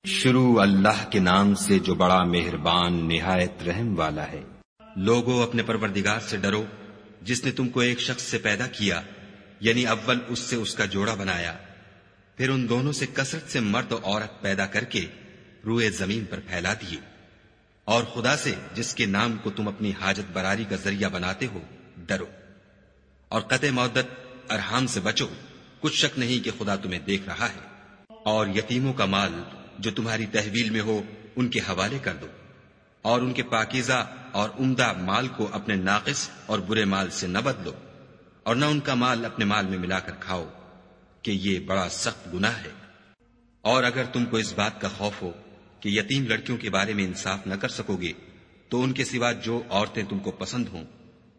شروع اللہ کے نام سے جو بڑا مہربان نہایت رحم والا ہے۔ لوگو اپنے پروردگار سے ڈرو جس نے تم کو ایک شخص سے پیدا کیا، یعنی اول اس سے اس کا جوڑا بنایا، پھر ان دونوں سے کثرت سے مرد و عورت پیدا کر کے روئے زمین پر پھیلا دیے، اور خدا سے جس کے نام کو تم اپنی حاجت براری کا ذریعہ بناتے ہو ڈرو، اور قطع مودت ارحام سے بچو، کچھ شک نہیں کہ خدا تمہیں دیکھ رہا ہے۔ اور یتیموں کا مال جو تمہاری تحویل میں ہو ان کے حوالے کر دو، اور ان کے پاکیزہ اور عمدہ مال کو اپنے ناقص اور برے مال سے نہ بدلو، اور نہ ان کا مال اپنے مال میں ملا کر کھاؤ کہ یہ بڑا سخت گناہ ہے۔ اور اگر تم کو اس بات کا خوف ہو کہ یتیم لڑکیوں کے بارے میں انصاف نہ کر سکو گے تو ان کے سوا جو عورتیں تم کو پسند ہوں،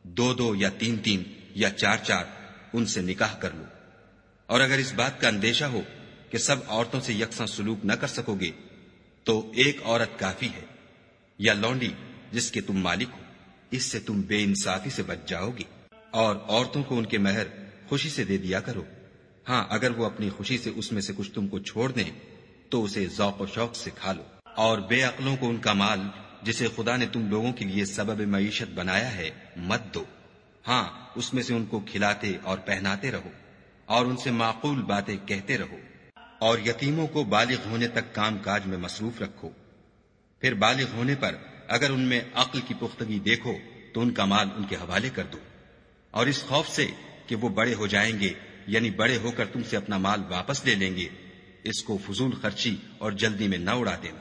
2 یا 3 یا 4 ان سے نکاح کر لو۔ اور اگر اس بات کا اندیشہ ہو کہ سب عورتوں سے یکساں سلوک نہ کر سکو گے تو ایک عورت کافی ہے، یا لونڈی جس کے تم مالک ہو، اس سے تم بے انصافی سے بچ جاؤ گے۔ اور عورتوں کو ان کے مہر خوشی سے دے دیا کرو، ہاں اگر وہ اپنی خوشی سے اس میں سے کچھ تم کو چھوڑ دیں تو اسے ذوق و شوق سے کھا لو۔ اور بے عقلوں کو ان کا مال جسے خدا نے تم لوگوں کے لیے سبب معیشت بنایا ہے مت دو، ہاں اس میں سے ان کو کھلاتے اور پہناتے رہو، اور ان سے معقول باتیں کہتے رہو۔ اور یتیموں کو بالغ ہونے تک کام کاج میں مصروف رکھو، پھر بالغ ہونے پر اگر ان میں عقل کی پختگی دیکھو تو ان کا مال ان کے حوالے کر دو، اور اس خوف سے کہ وہ بڑے ہو جائیں گے، یعنی بڑے ہو کر تم سے اپنا مال واپس لے لیں گے، اس کو فضول خرچی اور جلدی میں نہ اڑا دینا۔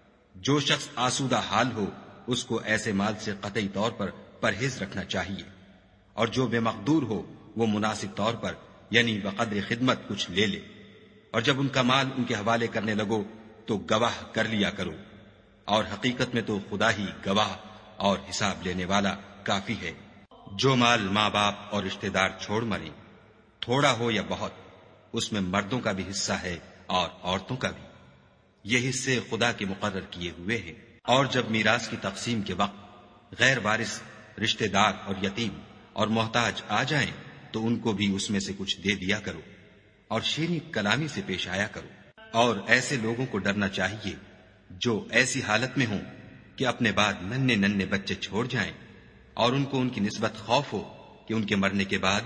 جو شخص آسودہ حال ہو اس کو ایسے مال سے قطعی طور پر پرہیز رکھنا چاہیے، اور جو بے مقدور ہو وہ مناسب طور پر یعنی بقدر خدمت کچھ لے لے، اور جب ان کا مال ان کے حوالے کرنے لگو تو گواہ کر لیا کرو، اور حقیقت میں تو خدا ہی گواہ اور حساب لینے والا کافی ہے۔ جو مال ماں باپ اور رشتہ دار چھوڑ مریں، تھوڑا ہو یا بہت، اس میں مردوں کا بھی حصہ ہے اور عورتوں کا بھی، یہ حصے خدا کے مقرر کیے ہوئے ہیں۔ اور جب میراث کی تقسیم کے وقت غیر وارث رشتہ دار اور یتیم اور محتاج آ جائیں تو ان کو بھی اس میں سے کچھ دے دیا کرو، اور شیریں کلامی سے پیش آیا کرو۔ اور ایسے لوگوں کو ڈرنا چاہیے جو ایسی حالت میں ہوں کہ اپنے بعد ننھے بچے چھوڑ جائیں، اور ان کو ان کی نسبت خوف ہو کہ ان کے مرنے کے بعد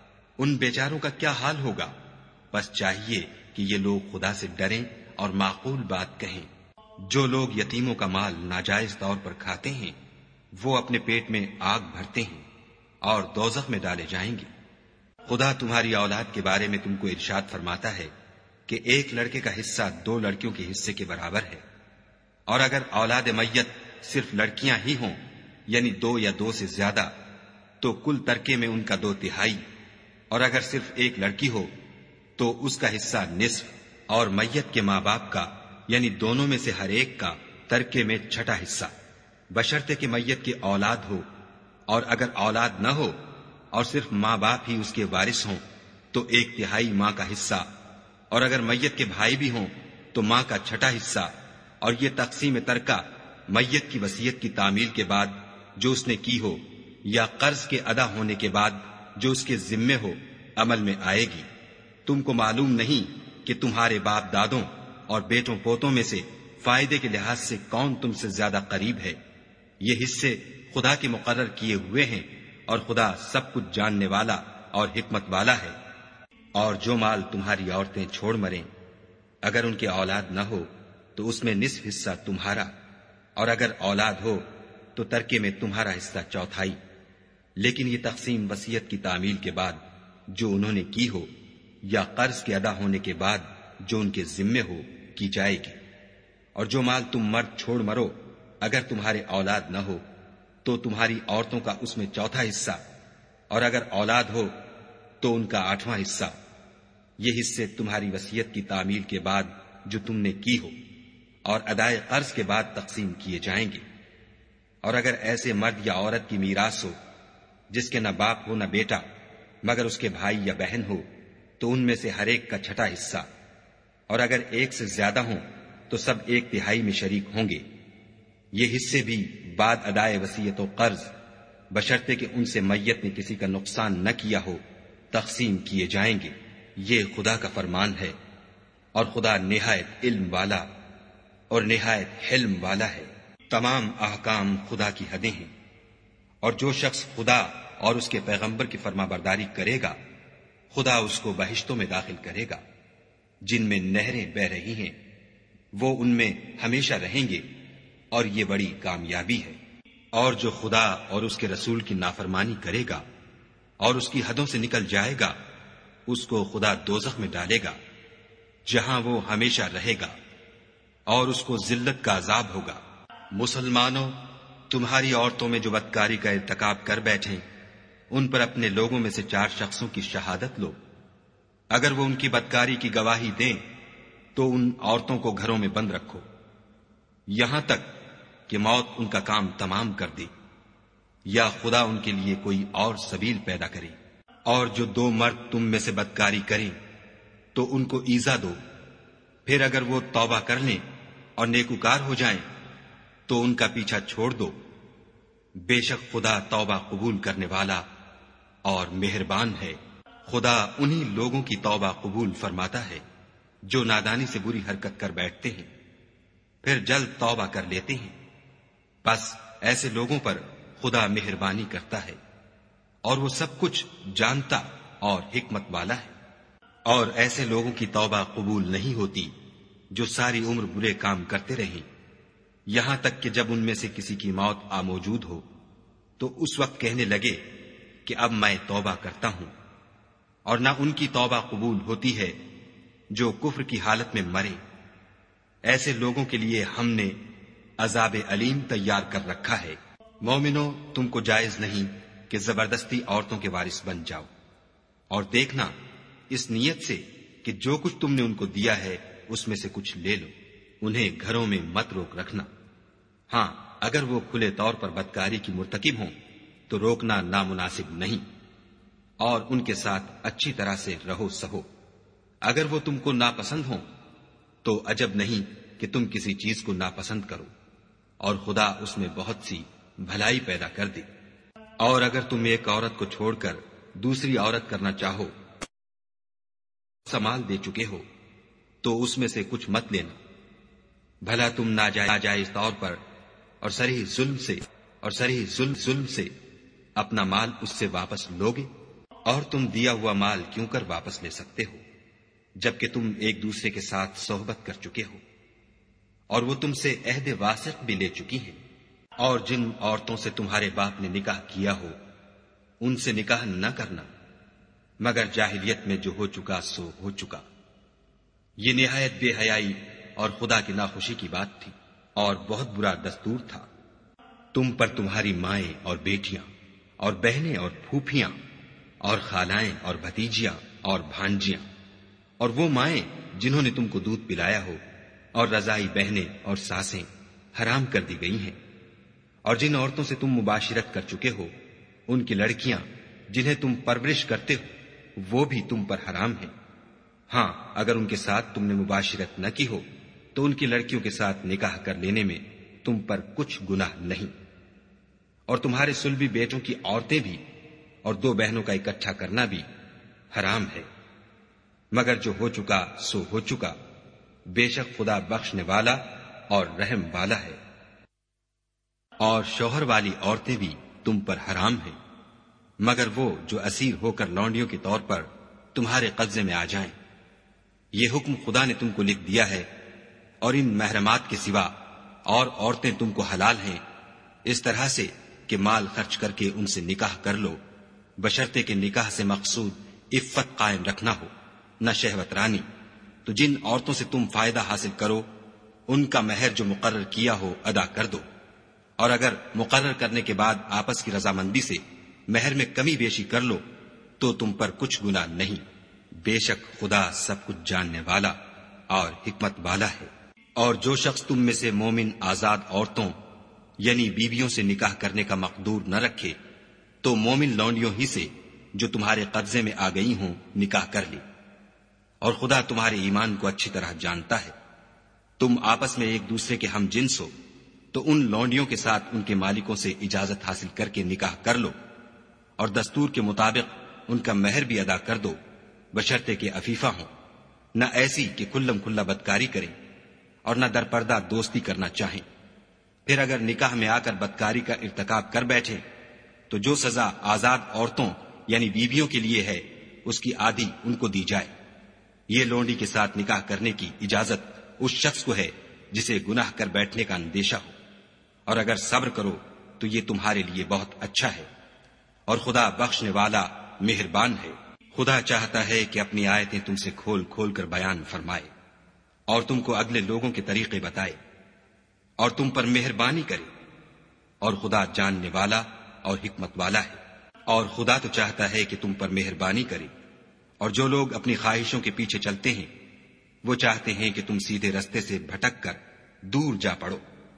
ان بیچاروں کا کیا حال ہوگا۔ بس چاہیے کہ یہ لوگ خدا سے ڈریں اور معقول بات کہیں۔ جو لوگ یتیموں کا مال ناجائز طور پر کھاتے ہیں وہ اپنے پیٹ میں آگ بھرتے ہیں اور دوزخ میں ڈالے جائیں گے۔ خدا تمہاری اولاد کے بارے میں تم کو ارشاد فرماتا ہے کہ ایک لڑکے کا حصہ 2 لڑکیوں کے حصے کے برابر ہے، اور اگر اولاد میت صرف لڑکیاں ہی ہوں یعنی 2 یا 2 سے زیادہ تو کل ترکے میں ان کا 2/3، اور اگر صرف ایک لڑکی ہو تو اس کا حصہ نصف، اور میت کے ماں باپ کا یعنی دونوں میں سے ہر ایک کا ترکے میں 6واں حصہ، بشرطے کہ میت کی اولاد ہو، اور اگر اولاد نہ ہو اور صرف ماں باپ ہی اس کے وارث ہوں تو 1/3 ماں کا حصہ، اور اگر میت کے بھائی بھی ہوں تو ماں کا 6واں حصہ۔ اور یہ تقسیم ترکہ میت کی وصیت کی تعمیل کے بعد جو اس نے کی ہو یا قرض کے ادا ہونے کے بعد جو اس کے ذمے ہو عمل میں آئے گی۔ تم کو معلوم نہیں کہ تمہارے باپ دادوں اور بیٹوں پوتوں میں سے فائدے کے لحاظ سے کون تم سے زیادہ قریب ہے۔ یہ حصے خدا کے مقرر کیے ہوئے ہیں، اور خدا سب کچھ جاننے والا اور حکمت والا ہے۔ اور جو مال تمہاری عورتیں چھوڑ مریں، اگر ان کے اولاد نہ ہو تو اس میں نصف حصہ تمہارا، اور اگر اولاد ہو تو ترکے میں تمہارا حصہ 1/4۔ لیکن یہ تقسیم وصیت کی تعمیل کے بعد جو انہوں نے کی ہو یا قرض کے ادا ہونے کے بعد جو ان کے ذمے ہو کی جائے گی۔ اور جو مال تم مرد چھوڑ مرو اگر تمہارے اولاد نہ ہو تو تمہاری عورتوں کا اس میں 1/4 حصہ، اور اگر اولاد ہو تو ان کا 8واں حصہ۔ یہ حصے تمہاری وصیت کی تعمیل کے بعد جو تم نے کی ہو اور ادائے قرض کے بعد تقسیم کیے جائیں گے۔ اور اگر ایسے مرد یا عورت کی میراث ہو جس کے نہ باپ ہو نہ بیٹا مگر اس کے بھائی یا بہن ہو تو ان میں سے ہر ایک کا 6واں حصہ، اور اگر ایک سے زیادہ ہوں تو سب 1/3 میں شریک ہوں گے۔ یہ حصے بھی بعد ادائے وصیت و قرض بشرطے کہ ان سے میت نے کسی کا نقصان نہ کیا ہو تقسیم کیے جائیں گے۔ یہ خدا کا فرمان ہے، اور خدا نہایت علم والا اور نہایت حلم والا ہے۔ تمام احکام خدا کی حدیں ہیں، اور جو شخص خدا اور اس کے پیغمبر کی فرما برداری کرے گا خدا اس کو بہشتوں میں داخل کرے گا جن میں نہریں بہ رہی ہیں، وہ ان میں ہمیشہ رہیں گے، اور یہ بڑی کامیابی ہے۔ اور جو خدا اور اس کے رسول کی نافرمانی کرے گا اور اس کی حدوں سے نکل جائے گا اس کو خدا دوزخ میں ڈالے گا جہاں وہ ہمیشہ رہے گا، اور اس کو ذلت کا عذاب ہوگا۔ مسلمانوں، تمہاری عورتوں میں جو بدکاری کا ارتکاب کر بیٹھیں ان پر اپنے لوگوں میں سے 4 شخصوں کی شہادت لو۔ اگر وہ ان کی بدکاری کی گواہی دیں تو ان عورتوں کو گھروں میں بند رکھو یہاں تک کہ موت ان کا کام تمام کر دے یا خدا ان کے لیے کوئی اور سبیل پیدا کرے۔ اور جو 2 مرد تم میں سے بدکاری کریں تو ان کو ایذا دو، پھر اگر وہ توبہ کر لیں اور نیکوکار ہو جائیں تو ان کا پیچھا چھوڑ دو۔ بے شک خدا توبہ قبول کرنے والا اور مہربان ہے۔ خدا انہی لوگوں کی توبہ قبول فرماتا ہے جو نادانی سے بری حرکت کر بیٹھتے ہیں پھر جلد توبہ کر لیتے ہیں، بس ایسے لوگوں پر خدا مہربانی کرتا ہے اور وہ سب کچھ جانتا اور حکمت والا ہے۔ اور ایسے لوگوں کی توبہ قبول نہیں ہوتی جو ساری عمر برے کام کرتے رہیں یہاں تک کہ جب ان میں سے کسی کی موت آ موجود ہو تو اس وقت کہنے لگے کہ اب میں توبہ کرتا ہوں۔ اور نہ ان کی توبہ قبول ہوتی ہے جو کفر کی حالت میں مرے۔ ایسے لوگوں کے لیے ہم نے عذاب علیم تیار کر رکھا ہے۔ مومنو، تم کو جائز نہیں کہ زبردستی عورتوں کے وارث بن جاؤ، اور دیکھنا اس نیت سے کہ جو کچھ تم نے ان کو دیا ہے اس میں سے کچھ لے لو، انہیں گھروں میں مت روک رکھنا۔ ہاں، اگر وہ کھلے طور پر بدکاری کی مرتکب ہوں تو روکنا نامناسب نہیں، اور ان کے ساتھ اچھی طرح سے رہو سہو۔ اگر وہ تم کو ناپسند ہوں تو عجب نہیں کہ تم کسی چیز کو ناپسند کرو، اور خدا اس میں بہت سی بھلائی پیدا کر دے۔ اور اگر تم ایک عورت کو چھوڑ کر دوسری عورت کرنا چاہو، مال دے چکے ہو تو اس میں سے کچھ مت لینا، بھلا تم ناجائز طور پر اور صریح ظلم سے اپنا مال اس سے واپس لوگے؟ اور تم دیا ہوا مال کیوں کر واپس لے سکتے ہو جبکہ تم ایک دوسرے کے ساتھ صحبت کر چکے ہو اور وہ تم سے عہد واسق بھی لے چکی ہیں۔ اور جن عورتوں سے تمہارے باپ نے نکاح کیا ہو ان سے نکاح نہ کرنا مگر جاہلیت میں جو ہو چکا سو ہو چکا۔ یہ نہایت بے حیائی اور خدا کی ناخوشی کی بات تھی اور بہت برا دستور تھا۔ تم پر تمہاری مائیں اور بیٹیاں اور بہنیں اور پھوپھیاں اور خالائیں اور بھتیجیاں اور بھانجیاں اور وہ مائیں جنہوں نے تم کو دودھ پلایا ہو اور رضائی بہنیں اور ساسیں حرام کر دی گئی ہیں۔ اور جن عورتوں سے تم مباشرت کر چکے ہو ان کی لڑکیاں جنہیں تم پرورش کرتے ہو وہ بھی تم پر حرام ہیں۔ ہاں، اگر ان کے ساتھ تم نے مباشرت نہ کی ہو تو ان کی لڑکیوں کے ساتھ نکاح کر لینے میں تم پر کچھ گناہ نہیں۔ اور تمہارے صلبی بیٹوں کی عورتیں بھی اور 2 بہنوں کا اکٹھا کرنا بھی حرام ہے، مگر جو ہو چکا سو ہو چکا، بے شک خدا بخشنے والا اور رحم والا ہے۔ اور شوہر والی عورتیں بھی تم پر حرام ہیں مگر وہ جو اسیر ہو کر لونڈیوں کے طور پر تمہارے قبضے میں آ جائیں۔ یہ حکم خدا نے تم کو لکھ دیا ہے، اور ان محرمات کے سوا اور عورتیں تم کو حلال ہیں اس طرح سے کہ مال خرچ کر کے ان سے نکاح کر لو، بشرطے کہ نکاح سے مقصود عفت قائم رکھنا ہو، نہ شہوت رانی۔ تو جن عورتوں سے تم فائدہ حاصل کرو ان کا مہر جو مقرر کیا ہو ادا کر دو، اور اگر مقرر کرنے کے بعد آپس کی رضامندی سے مہر میں کمی بیشی کر لو تو تم پر کچھ گناہ نہیں، بے شک خدا سب کچھ جاننے والا اور حکمت والا ہے۔ اور جو شخص تم میں سے مومن آزاد عورتوں یعنی بیویوں سے نکاح کرنے کا مقدور نہ رکھے تو مومن لونڈیوں ہی سے جو تمہارے قبضے میں آ گئی ہوں نکاح کر لی، اور خدا تمہارے ایمان کو اچھی طرح جانتا ہے۔ تم آپس میں ایک دوسرے کے ہم جنس ہو تو ان لونڈیوں کے ساتھ ان کے مالکوں سے اجازت حاصل کر کے نکاح کر لو، اور دستور کے مطابق ان کا مہر بھی ادا کر دو، بشرطے کہ عفیفہ ہوں، نہ ایسی کہ کھلم کھلا بدکاری کریں، اور نہ درپردہ دوستی کرنا چاہیں۔ پھر اگر نکاح میں آ کر بدکاری کا ارتکاب کر بیٹھے تو جو سزا آزاد عورتوں یعنی بیویوں کے لیے ہے اس کی آدھی ان کو دی جائے۔ یہ لونڈی کے ساتھ نکاح کرنے کی اجازت اس شخص کو ہے جسے گناہ کر بیٹھنے کا اندیشہ ہو، اور اگر صبر کرو تو یہ تمہارے لیے بہت اچھا ہے، اور خدا بخشنے والا مہربان ہے۔ خدا چاہتا ہے کہ اپنی آیتیں تم سے کھول کھول کر بیان فرمائے اور تم کو اگلے لوگوں کے طریقے بتائے اور تم پر مہربانی کرے، اور خدا جاننے والا اور حکمت والا ہے۔ اور خدا تو چاہتا ہے کہ تم پر مہربانی کرے، اور جو لوگ اپنی خواہشوں کے پیچھے چلتے ہیں وہ چاہتے ہیں کہ تم سیدھے رستے سے بھٹک کر دور جا پڑو۔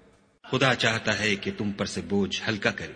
خدا چاہتا ہے کہ تم پر سے بوجھ ہلکا کرے،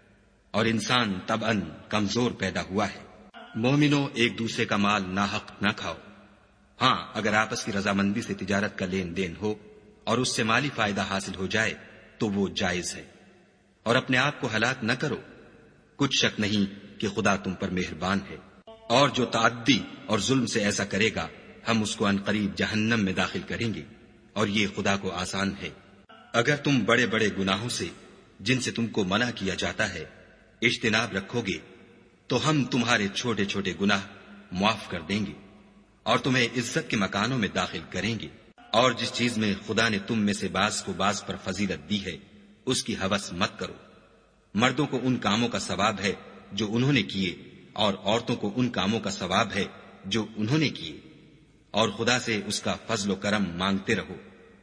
اور انسان طبعاً کمزور پیدا ہوا ہے۔ مومنوں، ایک دوسرے کا مال ناحق نہ کھاؤ۔ ہاں، اگر آپس کی رضامندی سے تجارت کا لین دین ہو اور اس سے مالی فائدہ حاصل ہو جائے تو وہ جائز ہے، اور اپنے آپ کو ہلاک نہ کرو۔ کچھ شک نہیں کہ خدا تم پر مہربان ہے، اور جو تعدی اور ظلم سے ایسا کرے گا ہم اس کو عنقریب جہنم میں داخل کریں گے، اور یہ خدا کو آسان ہے۔ اگر تم بڑے بڑے گناہوں سے جن سے تم کو منع کیا جاتا ہے اجتناب رکھو گے تو ہم تمہارے چھوٹے چھوٹے گناہ معاف کر دیں گے اور تمہیں عزت کے مکانوں میں داخل کریں گے۔ اور جس چیز میں خدا نے تم میں سے بعض کو بعض پر فضیلت دی ہے اس کی ہوس مت کرو۔ مردوں کو ان کاموں کا ثواب ہے جو انہوں نے کیے، اور عورتوں کو ان کاموں کا ثواب ہے جو انہوں نے کیے، اور خدا سے اس کا فضل و کرم مانگتے رہو۔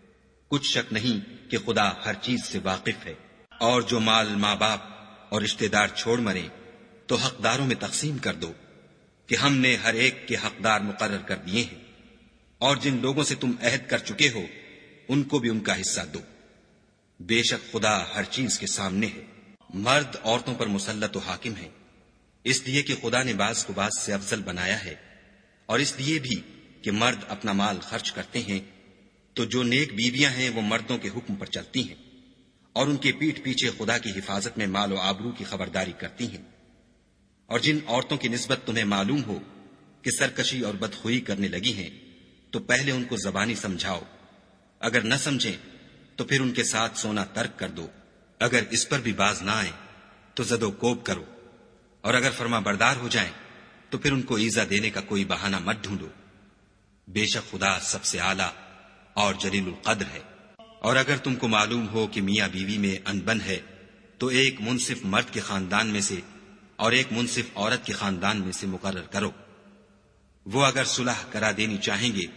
کچھ شک نہیں کہ خدا ہر چیز سے واقف ہے۔ اور جو مال ماں باپ اور رشتہ دار چھوڑ مریں تو حقداروں میں تقسیم کر دو کہ ہم نے ہر ایک کے حقدار مقرر کر دیے ہیں، اور جن لوگوں سے تم عہد کر چکے ہو ان کو بھی ان کا حصہ دو۔ بے شک خدا ہر چیز کے سامنے ہے۔ مرد عورتوں پر مسلط و حاکم ہیں، اس لیے کہ خدا نے بعض کو بعض سے افضل بنایا ہے، اور اس لیے بھی کہ مرد اپنا مال خرچ کرتے ہیں تو جو نیک بیویاں ہیں وہ مردوں کے حکم پر چلتی ہیں اور ان کے پیٹھ پیچھے خدا کی حفاظت میں مال و آبرو کی خبرداری کرتی ہیں۔ اور جن عورتوں کی نسبت تمہیں معلوم ہو کہ سرکشی اور بدخوئی کرنے لگی ہیں تو پہلے ان کو زبانی سمجھاؤ، اگر نہ سمجھیں تو پھر ان کے ساتھ سونا ترک کر دو۔ اگر اس پر بھی باز نہ آئیں تو زد و کوب کرو، اور اگر فرما بردار ہو جائیں تو پھر ان کو ایذا دینے کا کوئی بہانہ مت ڈھونڈو۔ بے شک خدا سب سے اعلیٰ اور جلیل القدر ہے۔ اور اگر تم کو معلوم ہو کہ میاں بیوی میں انبن ہے تو ایک منصف مرد کے خاندان میں سے اور ایک منصف عورت کے خاندان میں سے مقرر کرو۔ وہ اگر صلح کرا دینی چاہیں گے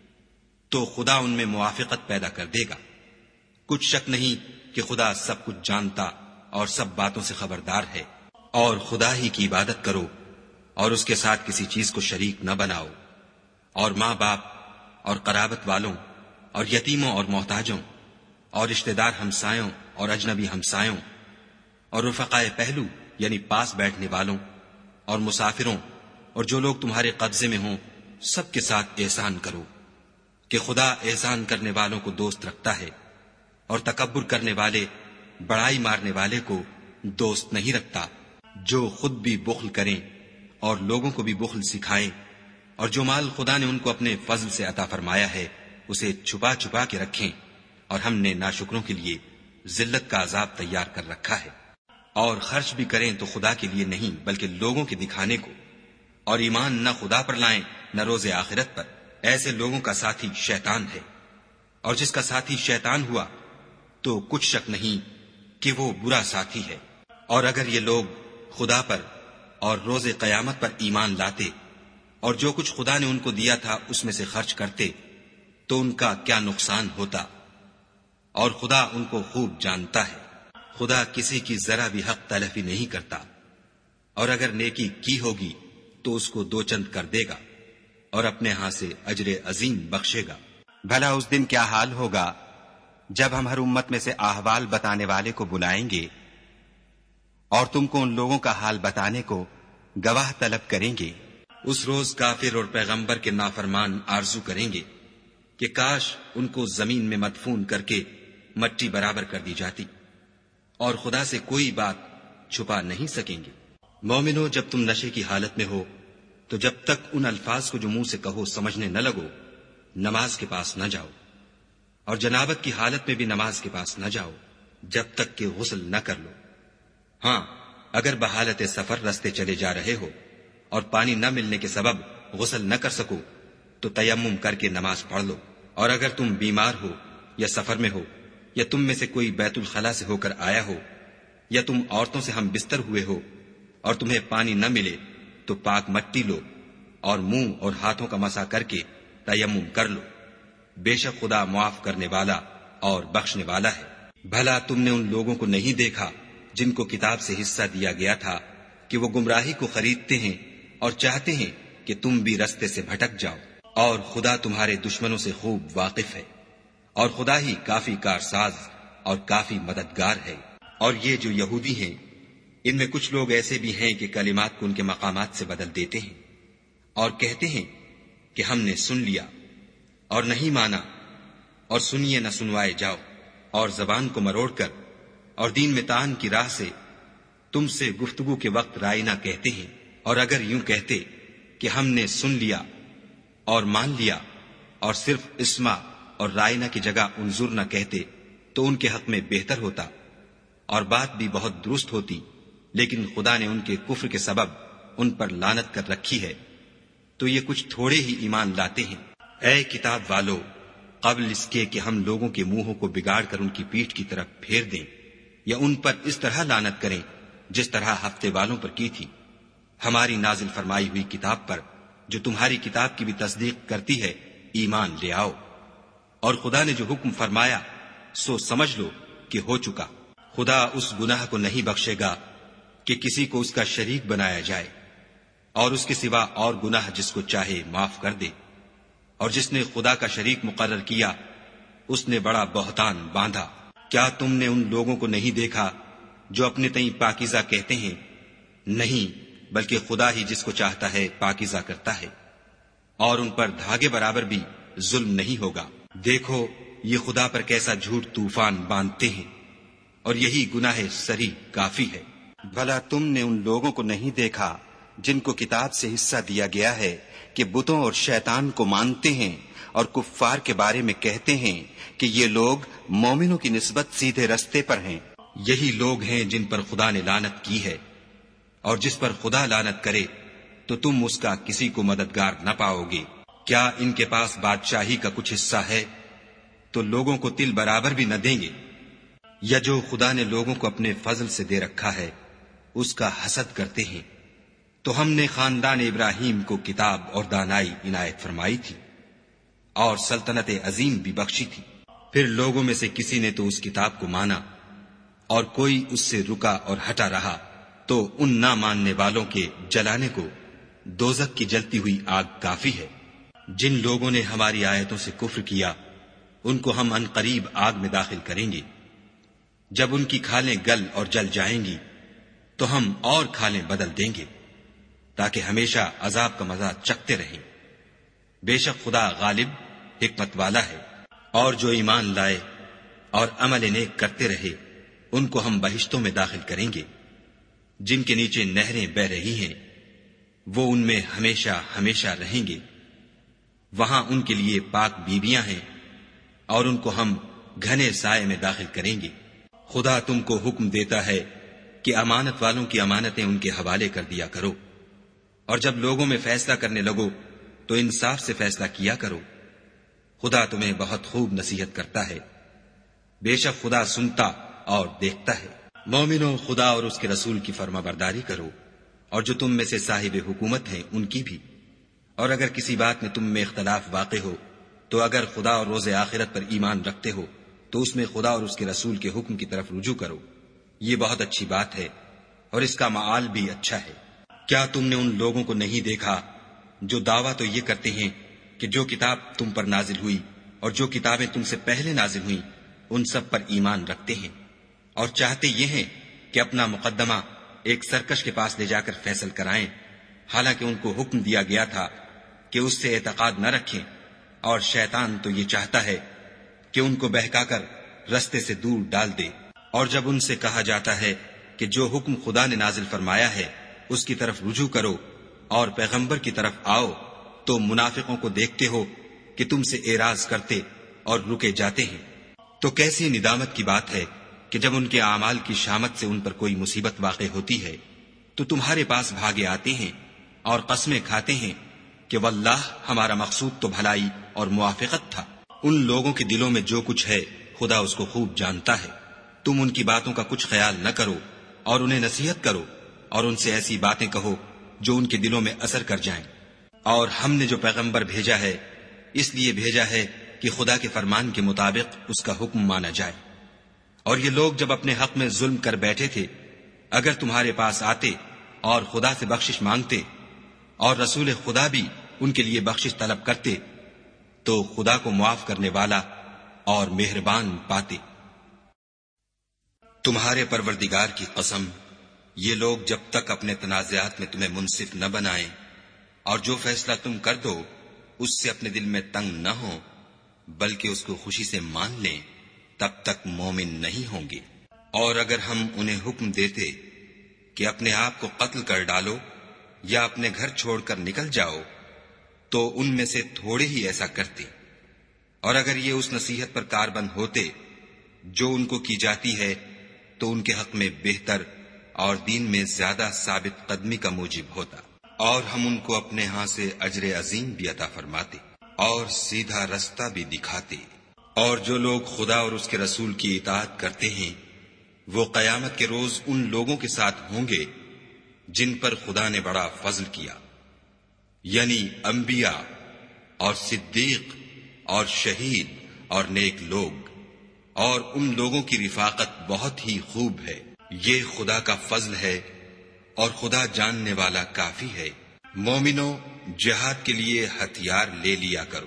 تو خدا ان میں موافقت پیدا کر دے گا۔ کچھ شک نہیں کہ خدا سب کچھ جانتا اور سب باتوں سے خبردار ہے۔ اور خدا ہی کی عبادت کرو اور اس کے ساتھ کسی چیز کو شریک نہ بناؤ، اور ماں باپ اور قرابت والوں اور یتیموں اور محتاجوں اور رشتہ دار ہمسایوں اور اجنبی ہمسایوں اور رفقائے پہلو یعنی پاس بیٹھنے والوں اور مسافروں اور جو لوگ تمہارے قبضے میں ہوں سب کے ساتھ احسان کرو، کہ خدا احسان کرنے والوں کو دوست رکھتا ہے اور تکبر کرنے والے بڑائی مارنے والے کو دوست نہیں رکھتا۔ جو خود بھی بخل کریں اور لوگوں کو بھی بخل سکھائیں، اور جو مال خدا نے ان کو اپنے فضل سے عطا فرمایا ہے اسے چھپا چھپا کے رکھیں، اور ہم نے ناشکروں کے لیے ذلت کا عذاب تیار کر رکھا ہے۔ اور خرچ بھی کریں تو خدا کے لیے نہیں بلکہ لوگوں کے دکھانے کو، اور ایمان نہ خدا پر لائیں نہ روز آخرت پر۔ ایسے لوگوں کا ساتھی شیطان ہے، اور جس کا ساتھی شیطان ہوا تو کچھ شک نہیں کہ وہ برا ساتھی ہے۔ اور اگر یہ لوگ خدا پر اور روز قیامت پر ایمان لاتے اور جو کچھ خدا نے ان کو دیا تھا اس میں سے خرچ کرتے تو ان کا کیا نقصان ہوتا، اور خدا ان کو خوب جانتا ہے۔ خدا کسی کی ذرا بھی حق تلفی نہیں کرتا، اور اگر نیکی کی ہوگی تو اس کو 2 چند کر دے گا اور اپنے ہاں سے اجر عظیم بخشے گا۔ بھلا اس دن کیا حال ہوگا جب ہم ہر امت میں سے احوال بتانے والے کو بلائیں گے اور تم کو ان لوگوں کا حال بتانے کو گواہ طلب کریں گے۔ اس روز کافر اور پیغمبر کے نافرمان آرزو کریں گے کہ کاش ان کو زمین میں مدفون کر کے مٹی برابر کر دی جاتی، اور خدا سے کوئی بات چھپا نہیں سکیں گے۔ مومنو، جب تم نشے کی حالت میں ہو تو جب تک ان الفاظ کو جو منہ سے کہو سمجھنے نہ لگو نماز کے پاس نہ جاؤ، اور جنابت کی حالت میں بھی نماز کے پاس نہ جاؤ جب تک کہ غسل نہ کر لو۔ ہاں، اگر بحالت سفر رستے چلے جا رہے ہو اور پانی نہ ملنے کے سبب غسل نہ کر سکو تو تیمم کر کے نماز پڑھ لو۔ اور اگر تم بیمار ہو یا سفر میں ہو یا تم میں سے کوئی بیت الخلا سے ہو کر آیا ہو یا تم عورتوں سے ہم بستر ہوئے ہو اور تمہیں پانی نہ ملے تو پاک مٹی لو اور منہ اور ہاتھوں کا مسح کر کے تیمم کر لو۔ بے شک خدا معاف کرنے والا اور بخشنے والا ہے۔ بھلا تم نے ان لوگوں کو نہیں دیکھا جن کو کتاب سے حصہ دیا گیا تھا کہ وہ گمراہی کو خریدتے ہیں اور چاہتے ہیں کہ تم بھی رستے سے بھٹک جاؤ، اور خدا تمہارے دشمنوں سے خوب واقف ہے، اور خدا ہی کافی کارساز اور کافی مددگار ہے۔ اور یہ جو یہودی ہیں، ان میں کچھ لوگ ایسے بھی ہیں کہ کلمات کو ان کے مقامات سے بدل دیتے ہیں اور کہتے ہیں کہ ہم نے سن لیا اور نہیں مانا، اور سنیے نہ سنوائے جاؤ، اور زبان کو مروڑ کر اور دین میں طعن کی راہ سے تم سے گفتگو کے وقت رائنا کہتے ہیں۔ اور اگر یوں کہتے کہ ہم نے سن لیا اور مان لیا اور صرف اسما اور رائنا کی جگہ انظر نہ کہتے تو ان کے حق میں بہتر ہوتا اور بات بھی بہت درست ہوتی، لیکن خدا نے ان کے کفر کے سبب ان پر لعنت کر رکھی ہے، تو یہ کچھ تھوڑے ہی ایمان لاتے ہیں۔ اے کتاب والو، قبل اس کے کہ ہم لوگوں کے منہوں کو بگاڑ کر ان کی پیٹھ کی طرف پھیر دیں یا ان پر اس طرح لعنت کریں جس طرح ہفتے والوں پر کی تھی، ہماری نازل فرمائی ہوئی کتاب پر جو تمہاری کتاب کی بھی تصدیق کرتی ہے ایمان لے آؤ۔ اور خدا نے جو حکم فرمایا سو سمجھ لو کہ ہو چکا۔ خدا اس گناہ کو نہیں بخشے گا کہ کسی کو اس کا شریک بنایا جائے، اور اس کے سوا اور گناہ جس کو چاہے معاف کر دے۔ اور جس نے خدا کا شریک مقرر کیا اس نے بڑا بہتان باندھا۔ کیا تم نے ان لوگوں کو نہیں دیکھا جو اپنے تئیں پاکیزہ کہتے ہیں؟ نہیں، بلکہ خدا ہی جس کو چاہتا ہے پاکیزہ کرتا ہے، اور ان پر دھاگے برابر بھی ظلم نہیں ہوگا۔ دیکھو یہ خدا پر کیسا جھوٹ طوفان باندھتے ہیں، اور یہی گناہ سری کافی ہے۔ بھلا تم نے ان لوگوں کو نہیں دیکھا جن کو کتاب سے حصہ دیا گیا ہے کہ بتوں اور شیطان کو مانتے ہیں اور کفار کے بارے میں کہتے ہیں کہ یہ لوگ مومنوں کی نسبت سیدھے رستے پر ہیں؟ یہی لوگ ہیں جن پر خدا نے لعنت کی ہے، اور جس پر خدا لعنت کرے تو تم اس کا کسی کو مددگار نہ پاؤ گے۔ کیا ان کے پاس بادشاہی کا کچھ حصہ ہے تو لوگوں کو تل برابر بھی نہ دیں گے؟ یا جو خدا نے لوگوں کو اپنے فضل سے دے رکھا ہے اس کا حسد کرتے ہیں؟ تو ہم نے خاندان ابراہیم کو کتاب اور دانائی عنایت فرمائی تھی اور سلطنت عظیم بھی بخشی تھی۔ پھر لوگوں میں سے کسی نے تو اس کتاب کو مانا اور کوئی اس سے رکا اور ہٹا رہا، تو ان نہ ماننے والوں کے جلانے کو دوزخ کی جلتی ہوئی آگ کافی ہے۔ جن لوگوں نے ہماری آیتوں سے کفر کیا ان کو ہم ان قریب آگ میں داخل کریں گے۔ جب ان کی کھالیں گل اور جل جائیں گی تو ہم اور کھالیں بدل دیں گے تاکہ ہمیشہ عذاب کا مزہ چکھتے رہیں۔ بے شک خدا غالب حکمت والا ہے۔ اور جو ایمان لائے اور عمل نیک کرتے رہے ان کو ہم بہشتوں میں داخل کریں گے جن کے نیچے نہریں بہ رہی ہیں، وہ ان میں ہمیشہ ہمیشہ رہیں گے۔ وہاں ان کے لیے پاک بیویاں ہیں اور ان کو ہم گھنے سائے میں داخل کریں گے۔ خدا تم کو حکم دیتا ہے کہ امانت والوں کی امانتیں ان کے حوالے کر دیا کرو، اور جب لوگوں میں فیصلہ کرنے لگو تو انصاف سے فیصلہ کیا کرو۔ خدا تمہیں بہت خوب نصیحت کرتا ہے، بے شک خدا سنتا اور دیکھتا ہے۔ مومنو، خدا اور اس کے رسول کی فرما برداری کرو، اور جو تم میں سے صاحب حکومت ہیں ان کی بھی۔ اور اگر کسی بات میں تم میں اختلاف واقع ہو تو اگر خدا اور روز آخرت پر ایمان رکھتے ہو تو اس میں خدا اور اس کے رسول کے حکم کی طرف رجوع کرو، یہ بہت اچھی بات ہے اور اس کا معال بھی اچھا ہے۔ کیا تم نے ان لوگوں کو نہیں دیکھا جو دعویٰ تو یہ کرتے ہیں کہ جو کتاب تم پر نازل ہوئی اور جو کتابیں تم سے پہلے نازل ہوئیں ان سب پر ایمان رکھتے ہیں، اور چاہتے یہ ہیں کہ اپنا مقدمہ ایک سرکش کے پاس لے جا کر فیصل کرائیں، حالانکہ ان کو حکم دیا گیا تھا کہ اس سے اعتقاد نہ رکھیں، اور شیطان تو یہ چاہتا ہے کہ ان کو بہکا کر رستے سے دور ڈال دے۔ اور جب ان سے کہا جاتا ہے کہ جو حکم خدا نے نازل فرمایا ہے اس کی طرف رجوع کرو اور پیغمبر کی طرف آؤ، تو منافقوں کو دیکھتے ہو کہ تم سے اعراض کرتے اور رکے جاتے ہیں۔ تو کیسی ندامت کی بات ہے کہ جب ان کے اعمال کی شامت سے ان پر کوئی مصیبت واقع ہوتی ہے تو تمہارے پاس بھاگے آتے ہیں اور قسمیں کھاتے ہیں کہ واللہ ہمارا مقصود تو بھلائی اور موافقت تھا۔ ان لوگوں کے دلوں میں جو کچھ ہے خدا اس کو خوب جانتا ہے۔ تم ان کی باتوں کا کچھ خیال نہ کرو اور انہیں نصیحت کرو اور ان سے ایسی باتیں کہو جو ان کے دلوں میں اثر کر جائیں۔ اور ہم نے جو پیغمبر بھیجا ہے اس لیے بھیجا ہے کہ خدا کے فرمان کے مطابق اس کا حکم مانا جائے۔ اور یہ لوگ جب اپنے حق میں ظلم کر بیٹھے تھے، اگر تمہارے پاس آتے اور خدا سے بخشش مانگتے اور رسول خدا بھی ان کے لیے بخشش طلب کرتے تو خدا کو معاف کرنے والا اور مہربان پاتے۔ تمہارے پروردگار کی قسم، یہ لوگ جب تک اپنے تنازعات میں تمہیں منصف نہ بنائیں اور جو فیصلہ تم کر دو اس سے اپنے دل میں تنگ نہ ہوں بلکہ اس کو خوشی سے مان لیں، تب تک مومن نہیں ہوں گے۔ اور اگر ہم انہیں حکم دیتے کہ اپنے آپ کو قتل کر ڈالو یا اپنے گھر چھوڑ کر نکل جاؤ تو ان میں سے تھوڑے ہی ایسا کرتے، اور اگر یہ اس نصیحت پر کاربند ہوتے جو ان کو کی جاتی ہے تو ان کے حق میں بہتر اور دین میں زیادہ ثابت قدمی کا موجب ہوتا، اور ہم ان کو اپنے ہاں سے اجر عظیم بھی عطا فرماتے اور سیدھا رستہ بھی دکھاتے۔ اور جو لوگ خدا اور اس کے رسول کی اطاعت کرتے ہیں وہ قیامت کے روز ان لوگوں کے ساتھ ہوں گے جن پر خدا نے بڑا فضل کیا، یعنی انبیاء اور صدیق اور شہید اور نیک لوگ، اور ان لوگوں کی رفاقت بہت ہی خوب ہے۔ یہ خدا کا فضل ہے اور خدا جاننے والا کافی ہے۔ مومنو، جہاد کے لیے ہتھیار لے لیا کرو،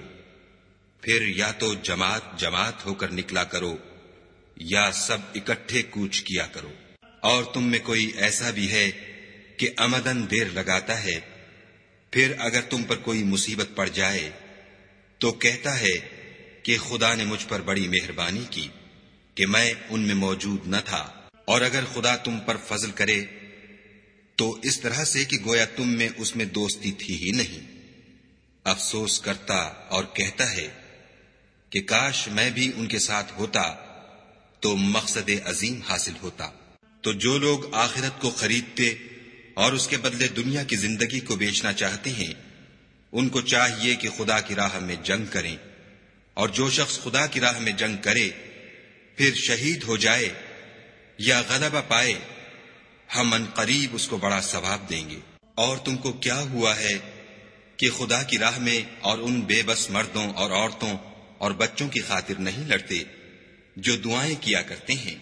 پھر یا تو جماعت جماعت ہو کر نکلا کرو یا سب اکٹھے کوچ کیا کرو۔ اور تم میں کوئی ایسا بھی ہے کہ عمدن دیر لگاتا ہے، پھر اگر تم پر کوئی مصیبت پڑ جائے تو کہتا ہے کہ خدا نے مجھ پر بڑی مہربانی کی کہ میں ان میں موجود نہ تھا۔ اور اگر خدا تم پر فضل کرے تو اس طرح سے کہ گویا تم میں اس میں دوستی تھی ہی نہیں، افسوس کرتا اور کہتا ہے کہ کاش میں بھی ان کے ساتھ ہوتا تو مقصد عظیم حاصل ہوتا۔ تو جو لوگ آخرت کو خریدتے اور اس کے بدلے دنیا کی زندگی کو بیچنا چاہتے ہیں ان کو چاہیے کہ خدا کی راہ میں جنگ کریں، اور جو شخص خدا کی راہ میں جنگ کرے پھر شہید ہو جائے یا غلبہ پائے ہم ان قریب اس کو بڑا ثواب دیں گے۔ اور تم کو کیا ہوا ہے کہ خدا کی راہ میں اور ان بے بس مردوں اور عورتوں اور بچوں کی خاطر نہیں لڑتے جو دعائیں کیا کرتے ہیں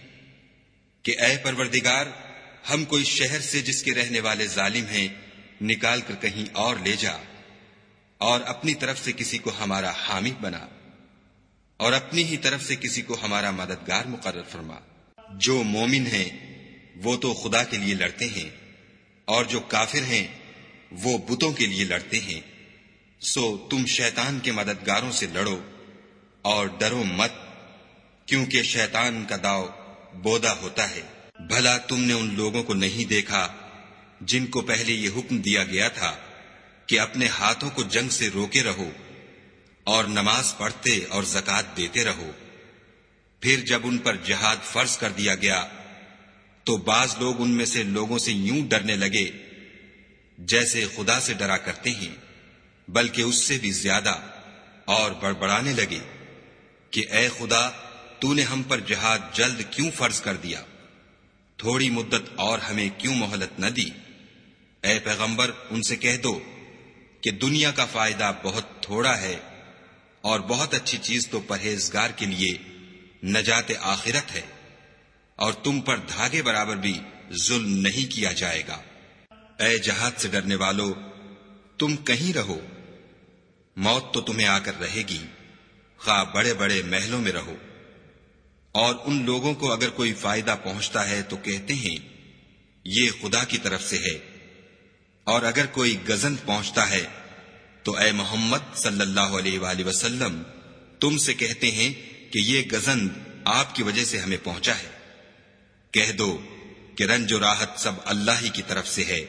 کہ اے پروردگار، ہم کو اس شہر سے جس کے رہنے والے ظالم ہیں نکال کر کہیں اور لے جا، اور اپنی طرف سے کسی کو ہمارا حامی بنا، اور اپنی ہی طرف سے کسی کو ہمارا مددگار مقرر فرما۔ جو مومن ہیں وہ تو خدا کے لیے لڑتے ہیں، اور جو کافر ہیں وہ بتوں کے لیے لڑتے ہیں۔ سو تم شیطان کے مددگاروں سے لڑو اور ڈرو مت، کیونکہ شیطان کا داؤ بودا ہوتا ہے۔ بھلا تم نے ان لوگوں کو نہیں دیکھا جن کو پہلے یہ حکم دیا گیا تھا کہ اپنے ہاتھوں کو جنگ سے روکے رہو اور نماز پڑھتے اور زکوٰۃ دیتے رہو، پھر جب ان پر جہاد فرض کر دیا گیا تو بعض لوگ ان میں سے لوگوں سے یوں ڈرنے لگے جیسے خدا سے ڈرا کرتے ہیں، بلکہ اس سے بھی زیادہ، اور بڑبڑانے لگے کہ اے خدا، تو نے ہم پر جہاد جلد کیوں فرض کر دیا؟ تھوڑی مدت اور ہمیں کیوں مہلت نہ دی؟ اے پیغمبر، ان سے کہہ دو کہ دنیا کا فائدہ بہت تھوڑا ہے اور بہت اچھی چیز تو پرہیزگار کے لیے نجات آخرت ہے، اور تم پر دھاگے برابر بھی ظلم نہیں کیا جائے گا۔ اے جہاد سے ڈرنے والو، تم کہیں رہو، موت تو تمہیں آ کر رہے گی، خواہ بڑے بڑے محلوں میں رہو۔ اور ان لوگوں کو اگر کوئی فائدہ پہنچتا ہے تو کہتے ہیں یہ خدا کی طرف سے ہے، اور اگر کوئی گزند پہنچتا ہے تو اے محمد صلی اللہ علیہ وآلہ وسلم تم سے کہتے ہیں کہ یہ گزند آپ کی وجہ سے ہمیں پہنچا ہے۔ کہہ دو کہ رنج و راحت سب اللہ ہی کی طرف سے ہے۔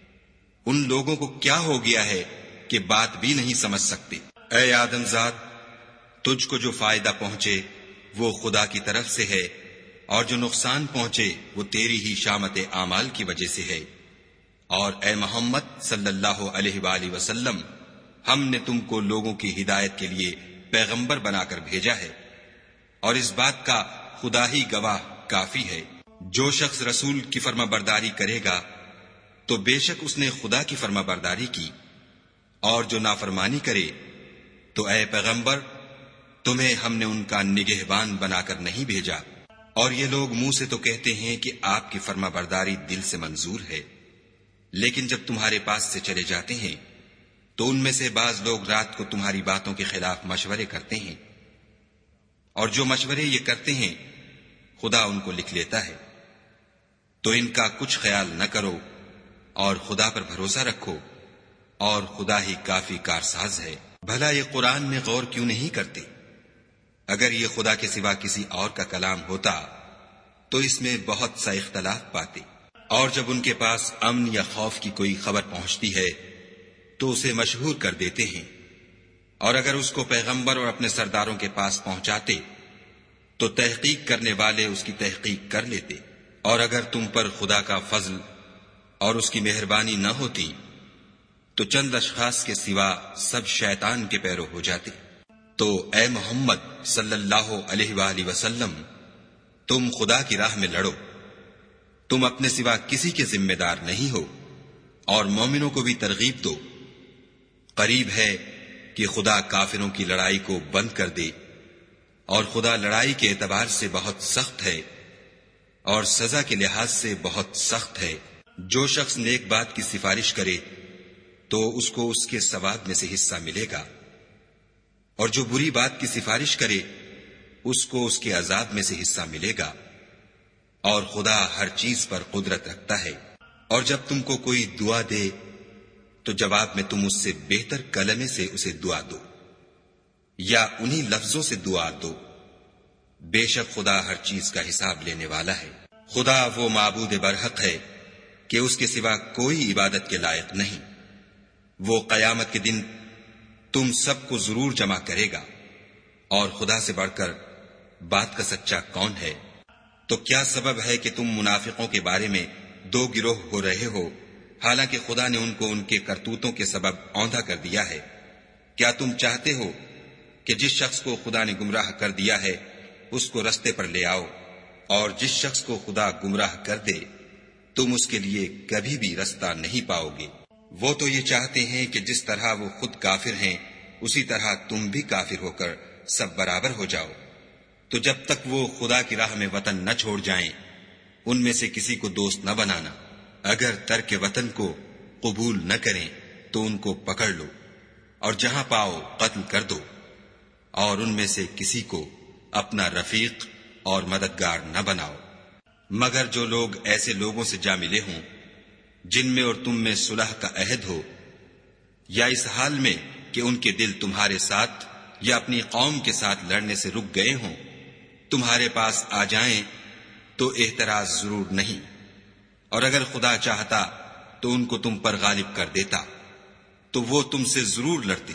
ان لوگوں کو کیا ہو گیا ہے کہ بات بھی نہیں سمجھ سکتے۔ اے آدم زاد، تجھ کو جو فائدہ پہنچے وہ خدا کی طرف سے ہے، اور جو نقصان پہنچے وہ تیری ہی شامت اعمال کی وجہ سے ہے۔ اور اے محمد صلی اللہ علیہ وآلہ وسلم، ہم نے تم کو لوگوں کی ہدایت کے لیے پیغمبر بنا کر بھیجا ہے، اور اس بات کا خدا ہی گواہ کافی ہے۔ جو شخص رسول کی فرما برداری کرے گا تو بے شک اس نے خدا کی فرما برداری کی، اور جو نافرمانی کرے تو اے پیغمبر تمہیں ہم نے ان کا نگہبان بنا کر نہیں بھیجا۔ اور یہ لوگ منہ سے تو کہتے ہیں کہ آپ کی فرما برداری دل سے منظور ہے، لیکن جب تمہارے پاس سے چلے جاتے ہیں تو ان میں سے بعض لوگ رات کو تمہاری باتوں کے خلاف مشورے کرتے ہیں، اور جو مشورے یہ کرتے ہیں خدا ان کو لکھ لیتا ہے۔ تو ان کا کچھ خیال نہ کرو اور خدا پر بھروسہ رکھو، اور خدا ہی کافی کارساز ہے۔ بھلا یہ قرآن میں غور کیوں نہیں کرتے؟ اگر یہ خدا کے سوا کسی اور کا کلام ہوتا تو اس میں بہت سا اختلاف پاتے۔ اور جب ان کے پاس امن یا خوف کی کوئی خبر پہنچتی ہے تو اسے مشہور کر دیتے ہیں، اور اگر اس کو پیغمبر اور اپنے سرداروں کے پاس پہنچاتے تو تحقیق کرنے والے اس کی تحقیق کر لیتے۔ اور اگر تم پر خدا کا فضل اور اس کی مہربانی نہ ہوتی تو چند اشخاص کے سوا سب شیطان کے پیرو ہو جاتے۔ تو اے محمد صلی اللہ علیہ وآلہ وسلم، تم خدا کی راہ میں لڑو، تم اپنے سوا کسی کے ذمہ دار نہیں ہو، اور مومنوں کو بھی ترغیب دو۔ قریب ہے کہ خدا کافروں کی لڑائی کو بند کر دے، اور خدا لڑائی کے اعتبار سے بہت سخت ہے اور سزا کے لحاظ سے بہت سخت ہے۔ جو شخص نیک بات کی سفارش کرے تو اس کو اس کے ثواب میں سے حصہ ملے گا، اور جو بری بات کی سفارش کرے اس کو اس کے عذاب میں سے حصہ ملے گا، اور خدا ہر چیز پر قدرت رکھتا ہے۔ اور جب تم کو کوئی دعا دے تو جواب میں تم اس سے بہتر کلمے سے اسے دعا دو، یا انہی لفظوں سے دعا دو، بے شک خدا ہر چیز کا حساب لینے والا ہے۔ خدا وہ معبود برحق ہے کہ اس کے سوا کوئی عبادت کے لائق نہیں۔ وہ قیامت کے دن تم سب کو ضرور جمع کرے گا، اور خدا سے بڑھ کر بات کا سچا کون ہے؟ تو کیا سبب ہے کہ تم منافقوں کے بارے میں دو گروہ ہو رہے ہو، حالانکہ خدا نے ان کو ان کے کرتوتوں کے سبب اوندھا کر دیا ہے؟ کیا تم چاہتے ہو کہ جس شخص کو خدا نے گمراہ کر دیا ہے اس کو رستے پر لے آؤ، اور جس شخص کو خدا گمراہ کر دے تم اس کے لیے کبھی بھی رستہ نہیں پاؤ گے۔ وہ تو یہ چاہتے ہیں کہ جس طرح وہ خود کافر ہیں اسی طرح تم بھی کافر ہو کر سب برابر ہو جاؤ۔ تو جب تک وہ خدا کی راہ میں وطن نہ چھوڑ جائیں ان میں سے کسی کو دوست نہ بنانا۔ اگر ترک وطن کو قبول نہ کریں تو ان کو پکڑ لو، اور جہاں پاؤ قتل کر دو، اور ان میں سے کسی کو اپنا رفیق اور مددگار نہ بناؤ، مگر جو لوگ ایسے لوگوں سے جا ملے ہوں جن میں اور تم میں صلح کا عہد ہو، یا اس حال میں کہ ان کے دل تمہارے ساتھ یا اپنی قوم کے ساتھ لڑنے سے رک گئے ہوں، تمہارے پاس آ جائیں تو اعتراض ضرور نہیں، اور اگر خدا چاہتا تو ان کو تم پر غالب کر دیتا تو وہ تم سے ضرور لڑتے۔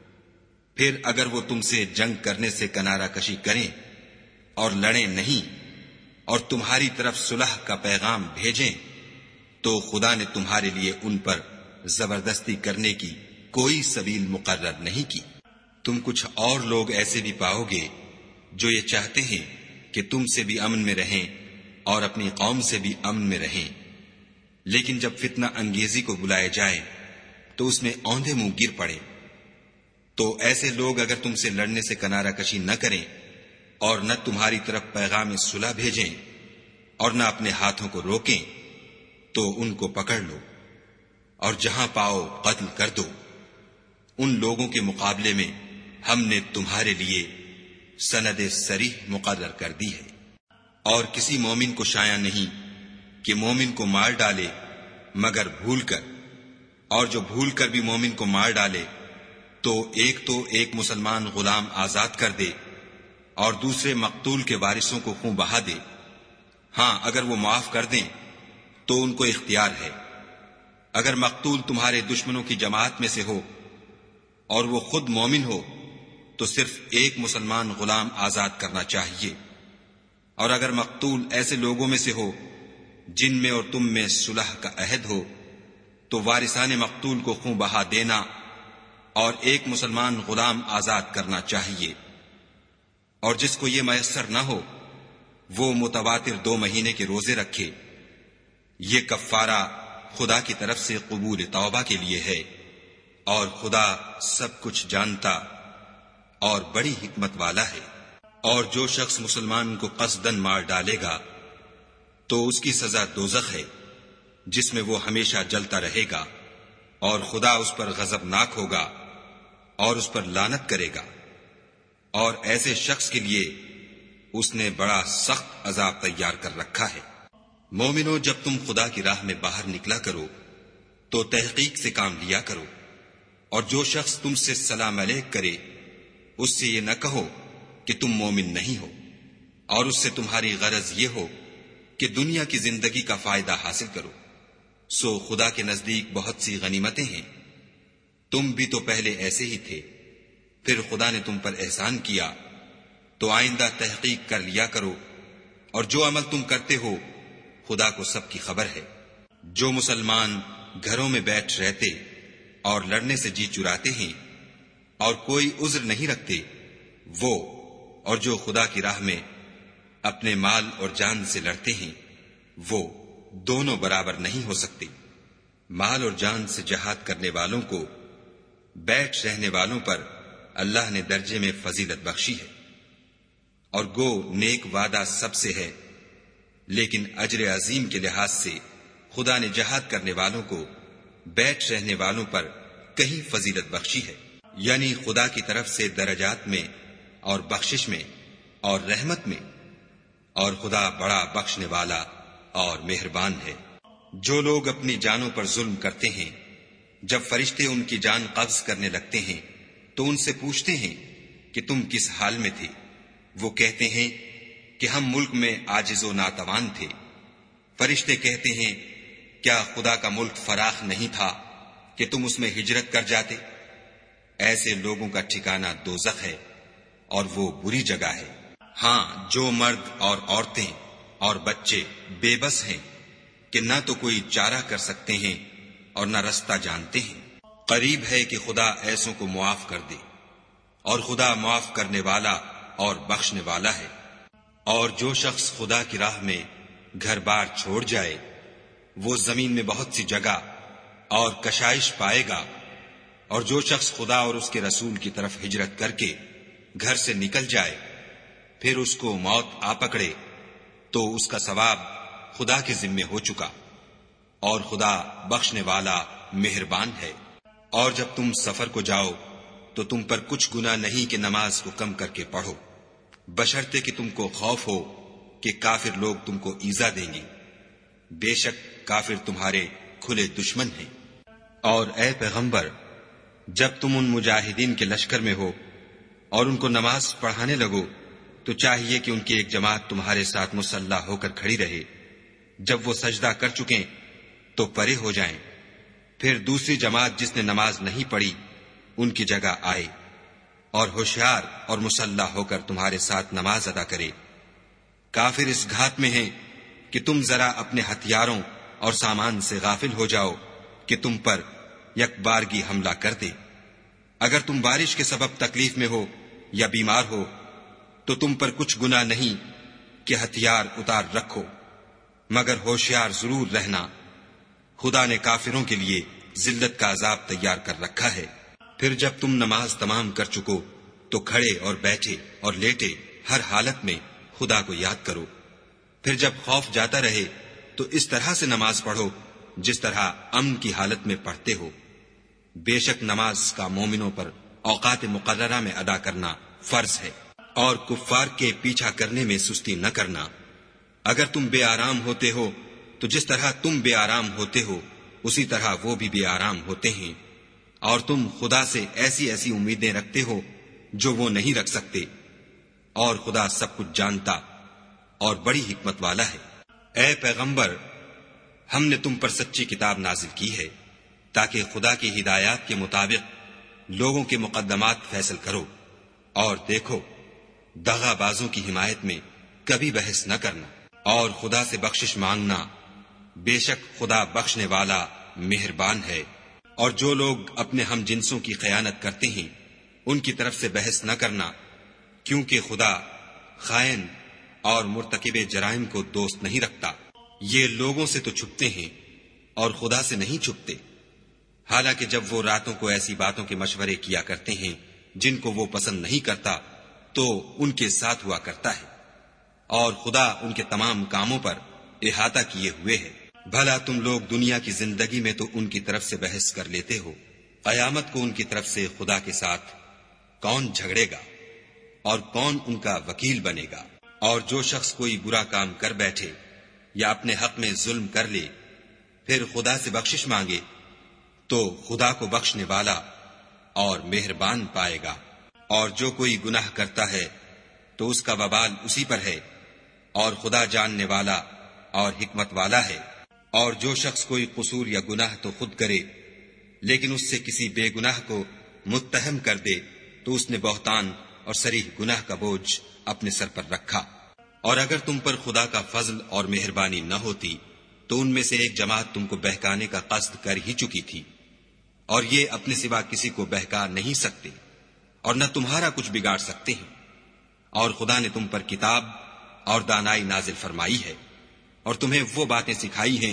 پھر اگر وہ تم سے جنگ کرنے سے کنارہ کشی کریں اور لڑیں نہیں اور تمہاری طرف صلح کا پیغام بھیجیں تو خدا نے تمہارے لیے ان پر زبردستی کرنے کی کوئی سبیل مقرر نہیں کی۔ تم کچھ اور لوگ ایسے بھی پاؤ گے جو یہ چاہتے ہیں کہ تم سے بھی امن میں رہیں اور اپنی قوم سے بھی امن میں رہیں، لیکن جب فتنہ انگیزی کو بلائے جائے تو اس میں اوندھے منہ گر پڑے۔ تو ایسے لوگ اگر تم سے لڑنے سے کنارہ کشی نہ کریں اور نہ تمہاری طرف پیغام صلح بھیجیں اور نہ اپنے ہاتھوں کو روکیں تو ان کو پکڑ لو، اور جہاں پاؤ قتل کر دو۔ ان لوگوں کے مقابلے میں ہم نے تمہارے لیے سند صریح مقرر کر دی ہے، اور کسی مومن کو شایع نہیں کہ مومن کو مار ڈالے مگر بھول کر، اور جو بھول کر بھی مومن کو مار ڈالے تو ایک مسلمان غلام آزاد کر دے اور دوسرے مقتول کے وارثوں کو خون بہا دے۔ ہاں اگر وہ معاف کر دیں تو ان کو اختیار ہے۔ اگر مقتول تمہارے دشمنوں کی جماعت میں سے ہو اور وہ خود مومن ہو تو صرف ایک مسلمان غلام آزاد کرنا چاہیے، اور اگر مقتول ایسے لوگوں میں سے ہو جن میں اور تم میں صلح کا عہد ہو تو وارثان مقتول کو خون بہا دینا اور ایک مسلمان غلام آزاد کرنا چاہیے، اور جس کو یہ میسر نہ ہو وہ متواتر 2 مہینے کے روزے رکھے۔ یہ کفارہ خدا کی طرف سے قبول توبہ کے لیے ہے، اور خدا سب کچھ جانتا اور بڑی حکمت والا ہے۔ اور جو شخص مسلمان کو قصدن مار ڈالے گا تو اس کی سزا دوزخ ہے، جس میں وہ ہمیشہ جلتا رہے گا، اور خدا اس پر غضبناک ہوگا اور اس پر لعنت کرے گا، اور ایسے شخص کے لیے اس نے بڑا سخت عذاب تیار کر رکھا ہے۔ مومنو، جب تم خدا کی راہ میں باہر نکلا کرو تو تحقیق سے کام لیا کرو، اور جو شخص تم سے سلام علیک کرے اس سے یہ نہ کہو کہ تم مومن نہیں ہو، اور اس سے تمہاری غرض یہ ہو کہ دنیا کی زندگی کا فائدہ حاصل کرو۔ سو خدا کے نزدیک بہت سی غنیمتیں ہیں، تم بھی تو پہلے ایسے ہی تھے، پھر خدا نے تم پر احسان کیا، تو آئندہ تحقیق کر لیا کرو، اور جو عمل تم کرتے ہو خدا کو سب کی خبر ہے۔ جو مسلمان گھروں میں بیٹھ رہتے اور لڑنے سے جی چراتے ہیں اور کوئی عذر نہیں رکھتے، وہ اور جو خدا کی راہ میں اپنے مال اور جان سے لڑتے ہیں وہ دونوں برابر نہیں ہو سکتے۔ مال اور جان سے جہاد کرنے والوں کو بیٹھ رہنے والوں پر اللہ نے درجے میں فضیلت بخشی ہے، اور گو نیک وعدہ سب سے ہے، لیکن اجر عظیم کے لحاظ سے خدا نے جہاد کرنے والوں کو بیٹھ رہنے والوں پر کہیں فضیلت بخشی ہے، یعنی خدا کی طرف سے درجات میں اور بخشش میں اور رحمت میں، اور خدا بڑا بخشنے والا اور مہربان ہے۔ جو لوگ اپنی جانوں پر ظلم کرتے ہیں، جب فرشتے ان کی جان قبض کرنے لگتے ہیں تو ان سے پوچھتے ہیں کہ تم کس حال میں تھے؟ وہ کہتے ہیں کہ ہم ملک میں عاجز و ناتوان تھے۔ فرشتے کہتے ہیں کیا خدا کا ملک فراخ نہیں تھا کہ تم اس میں ہجرت کر جاتے؟ ایسے لوگوں کا ٹھکانہ دوزخ ہے، اور وہ بری جگہ ہے۔ ہاں، جو مرد اور عورتیں اور بچے بے بس ہیں کہ نہ تو کوئی چارہ کر سکتے ہیں اور نہ رستہ جانتے ہیں، قریب ہے کہ خدا ایسوں کو معاف کر دے، اور خدا معاف کرنے والا اور بخشنے والا ہے۔ اور جو شخص خدا کی راہ میں گھر بار چھوڑ جائے وہ زمین میں بہت سی جگہ اور کشائش پائے گا، اور جو شخص خدا اور اس کے رسول کی طرف ہجرت کر کے گھر سے نکل جائے پھر اس کو موت آ پکڑے تو اس کا ثواب خدا کے ذمے ہو چکا، اور خدا بخشنے والا مہربان ہے۔ اور جب تم سفر کو جاؤ تو تم پر کچھ گناہ نہیں کہ نماز کو کم کر کے پڑھو، بشرطے کہ تم کو خوف ہو کہ کافر لوگ تم کو ایذا دیں گے، بے شک کافر تمہارے کھلے دشمن ہیں۔ اور اے پیغمبر، جب تم ان مجاہدین کے لشکر میں ہو اور ان کو نماز پڑھانے لگو تو چاہیے کہ ان کی ایک جماعت تمہارے ساتھ مسلح ہو کر کھڑی رہے، جب وہ سجدہ کر چکیں تو پرے ہو جائیں، پھر دوسری جماعت جس نے نماز نہیں پڑھی ان کی جگہ آئے، اور ہوشیار اور مسلح ہو کر تمہارے ساتھ نماز ادا کرے۔ کافر اس گھات میں ہیں کہ تم ذرا اپنے ہتھیاروں اور سامان سے غافل ہو جاؤ کہ تم پر یک بارگی حملہ کر دے۔ اگر تم بارش کے سبب تکلیف میں ہو یا بیمار ہو تو تم پر کچھ گناہ نہیں کہ ہتھیار اتار رکھو، مگر ہوشیار ضرور رہنا، خدا نے کافروں کے لیے ذلت کا عذاب تیار کر رکھا ہے۔ پھر جب تم نماز تمام کر چکو تو کھڑے اور بیٹھے اور لیٹے ہر حالت میں خدا کو یاد کرو، پھر جب خوف جاتا رہے تو اس طرح سے نماز پڑھو جس طرح امن کی حالت میں پڑھتے ہو۔ بے شک نماز کا مومنوں پر اوقات مقررہ میں ادا کرنا فرض ہے، اور کفار کے پیچھا کرنے میں سستی نہ کرنا۔ اگر تم بے آرام ہوتے ہو تو جس طرح تم بے آرام ہوتے ہو اسی طرح وہ بھی بے آرام ہوتے ہیں، اور تم خدا سے ایسی ایسی امیدیں رکھتے ہو جو وہ نہیں رکھ سکتے، اور خدا سب کچھ جانتا اور بڑی حکمت والا ہے۔ اے پیغمبر، ہم نے تم پر سچی کتاب نازل کی ہے تاکہ خدا کی ہدایات کے مطابق لوگوں کے مقدمات فیصل کرو، اور دیکھو، دغا بازوں کی حمایت میں کبھی بحث نہ کرنا، اور خدا سے بخشش مانگنا، بے شک خدا بخشنے والا مہربان ہے۔ اور جو لوگ اپنے ہم جنسوں کی خیانت کرتے ہیں ان کی طرف سے بحث نہ کرنا، کیونکہ خدا خائن اور مرتکب جرائم کو دوست نہیں رکھتا۔ یہ لوگوں سے تو چھپتے ہیں اور خدا سے نہیں چھپتے، حالانکہ جب وہ راتوں کو ایسی باتوں کے مشورے کیا کرتے ہیں جن کو وہ پسند نہیں کرتا تو ان کے ساتھ ہوا کرتا ہے، اور خدا ان کے تمام کاموں پر احاطہ کیے ہوئے ہے۔ بھلا تم لوگ دنیا کی زندگی میں تو ان کی طرف سے بحث کر لیتے ہو، قیامت کو ان کی طرف سے خدا کے ساتھ کون جھگڑے گا اور کون ان کا وکیل بنے گا؟ اور جو شخص کوئی برا کام کر بیٹھے یا اپنے حق میں ظلم کر لے پھر خدا سے بخشش مانگے تو خدا کو بخشنے والا اور مہربان پائے گا۔ اور جو کوئی گناہ کرتا ہے تو اس کا وبال اسی پر ہے، اور خدا جاننے والا اور حکمت والا ہے۔ اور جو شخص کوئی قصور یا گناہ تو خود کرے لیکن اس سے کسی بے گناہ کو متہم کر دے تو اس نے بہتان اور صریح گناہ کا بوجھ اپنے سر پر رکھا۔ اور اگر تم پر خدا کا فضل اور مہربانی نہ ہوتی تو ان میں سے ایک جماعت تم کو بہکانے کا قصد کر ہی چکی تھی، اور یہ اپنے سوا کسی کو بہکا نہیں سکتے اور نہ تمہارا کچھ بگاڑ سکتے ہیں۔ اور خدا نے تم پر کتاب اور دانائی نازل فرمائی ہے اور تمہیں وہ باتیں سکھائی ہیں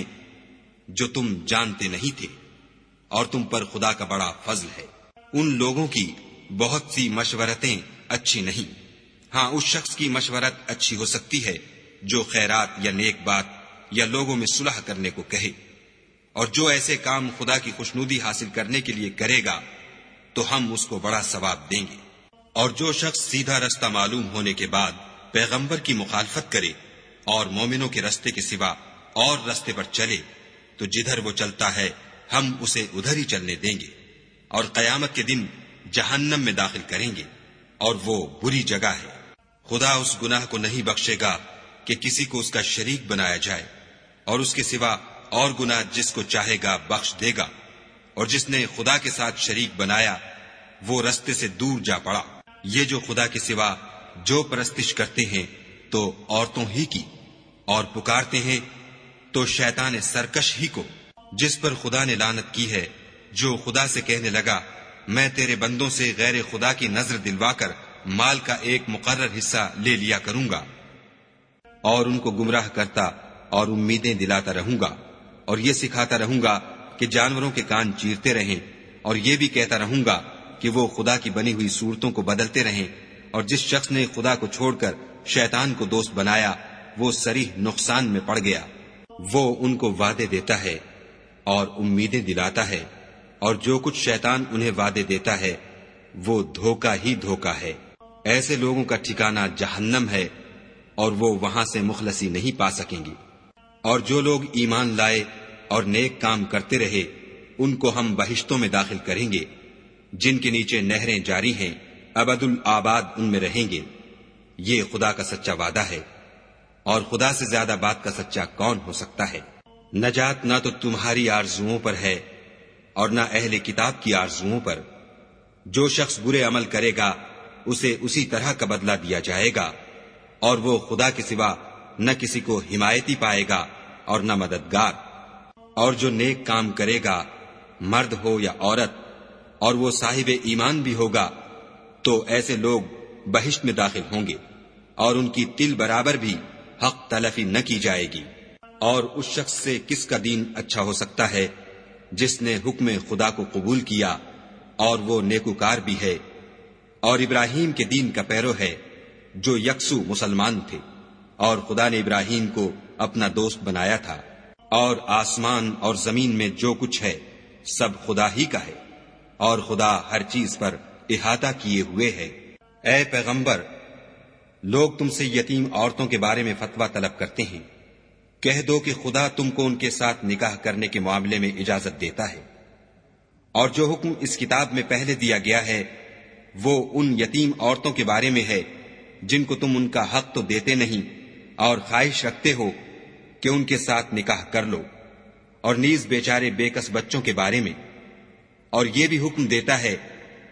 جو تم جانتے نہیں تھے، اور تم پر خدا کا بڑا فضل ہے۔ ان لوگوں کی بہت سی مشورتیں اچھی نہیں، ہاں اس شخص کی مشورت اچھی ہو سکتی ہے جو خیرات یا نیک بات یا لوگوں میں صلح کرنے کو کہے، اور جو ایسے کام خدا کی خوشنودی حاصل کرنے کے لیے کرے گا تو ہم اس کو بڑا ثواب دیں گے۔ اور جو شخص سیدھا رستہ معلوم ہونے کے بعد پیغمبر کی مخالفت کرے اور مومنوں کے رستے کے سوا اور رستے پر چلے تو جدھر وہ چلتا ہے ہم اسے ادھر ہی چلنے دیں گے، اور قیامت کے دن جہنم میں داخل کریں گے، اور وہ بری جگہ ہے۔ خدا اس گناہ کو نہیں بخشے گا کہ کسی کو اس کا شریک بنایا جائے، اور اس کے سوا اور گناہ جس کو چاہے گا بخش دے گا، اور جس نے خدا کے ساتھ شریک بنایا وہ رستے سے دور جا پڑا۔ یہ جو خدا کے سوا جو پرستش کرتے ہیں تو عورتوں ہی کی، اور پکارتے ہیں تو شیطان سرکش ہی کو، جس پر خدا نے لعنت کی ہے، جو خدا سے کہنے لگا میں تیرے بندوں سے غیر خدا کی نظر دلوا کر مال کا ایک مقرر حصہ لے لیا کروں گا، اور ان کو گمراہ کرتا اور امیدیں دلاتا رہوں گا، اور یہ سکھاتا رہوں گا کہ جانوروں کے کان چیرتے رہیں، اور یہ بھی کہتا رہوں گا کہ وہ خدا کی بنی ہوئی صورتوں کو بدلتے رہیں، اور جس شخص نے خدا کو چھوڑ کر شیطان کو دوست بنایا وہ صریح نقصان میں پڑ گیا۔ وہ ان کو وعدے دیتا ہے اور امیدیں دلاتا ہے، اور جو کچھ شیطان انہیں وعدے دیتا ہے وہ دھوکہ ہی دھوکہ ہے۔ ایسے لوگوں کا ٹھکانہ جہنم ہے اور وہ وہاں سے مخلصی نہیں پا سکیں گے۔ اور جو لوگ ایمان لائے اور نیک کام کرتے رہے ان کو ہم بہشتوں میں داخل کریں گے جن کے نیچے نہریں جاری ہیں، ابد الآباد ان میں رہیں گے۔ یہ خدا کا سچا وعدہ ہے، اور خدا سے زیادہ بات کا سچا کون ہو سکتا ہے؟ نجات نہ تو تمہاری آرزوؤں پر ہے اور نہ اہل کتاب کی آرزوؤں پر۔ جو شخص برے عمل کرے گا اسے اسی طرح کا بدلہ دیا جائے گا، اور وہ خدا کے سوا نہ کسی کو حمایتی پائے گا اور نہ مددگار۔ اور جو نیک کام کرے گا مرد ہو یا عورت اور وہ صاحب ایمان بھی ہوگا تو ایسے لوگ بہشت میں داخل ہوں گے، اور ان کی تل برابر بھی حق تلفی نہ کی جائے گی۔ اور اس شخص سے کس کا دین اچھا ہو سکتا ہے جس نے حکم خدا کو قبول کیا اور وہ نیکوکار بھی ہے، اور ابراہیم کے دین کا پیرو ہے جو یکسو مسلمان تھے، اور خدا نے ابراہیم کو اپنا دوست بنایا تھا۔ اور آسمان اور زمین میں جو کچھ ہے سب خدا ہی کا ہے، اور خدا ہر چیز پر احاطہ کیے ہوئے ہے۔ اے پیغمبر، لوگ تم سے یتیم عورتوں کے بارے میں فتویٰ طلب کرتے ہیں، کہہ دو کہ خدا تم کو ان کے ساتھ نکاح کرنے کے معاملے میں اجازت دیتا ہے، اور جو حکم اس کتاب میں پہلے دیا گیا ہے وہ ان یتیم عورتوں کے بارے میں ہے جن کو تم ان کا حق تو دیتے نہیں اور خواہش رکھتے ہو کہ ان کے ساتھ نکاح کر لو، اور نیز بیچارے بے کس بچوں کے بارے میں۔ اور یہ بھی حکم دیتا ہے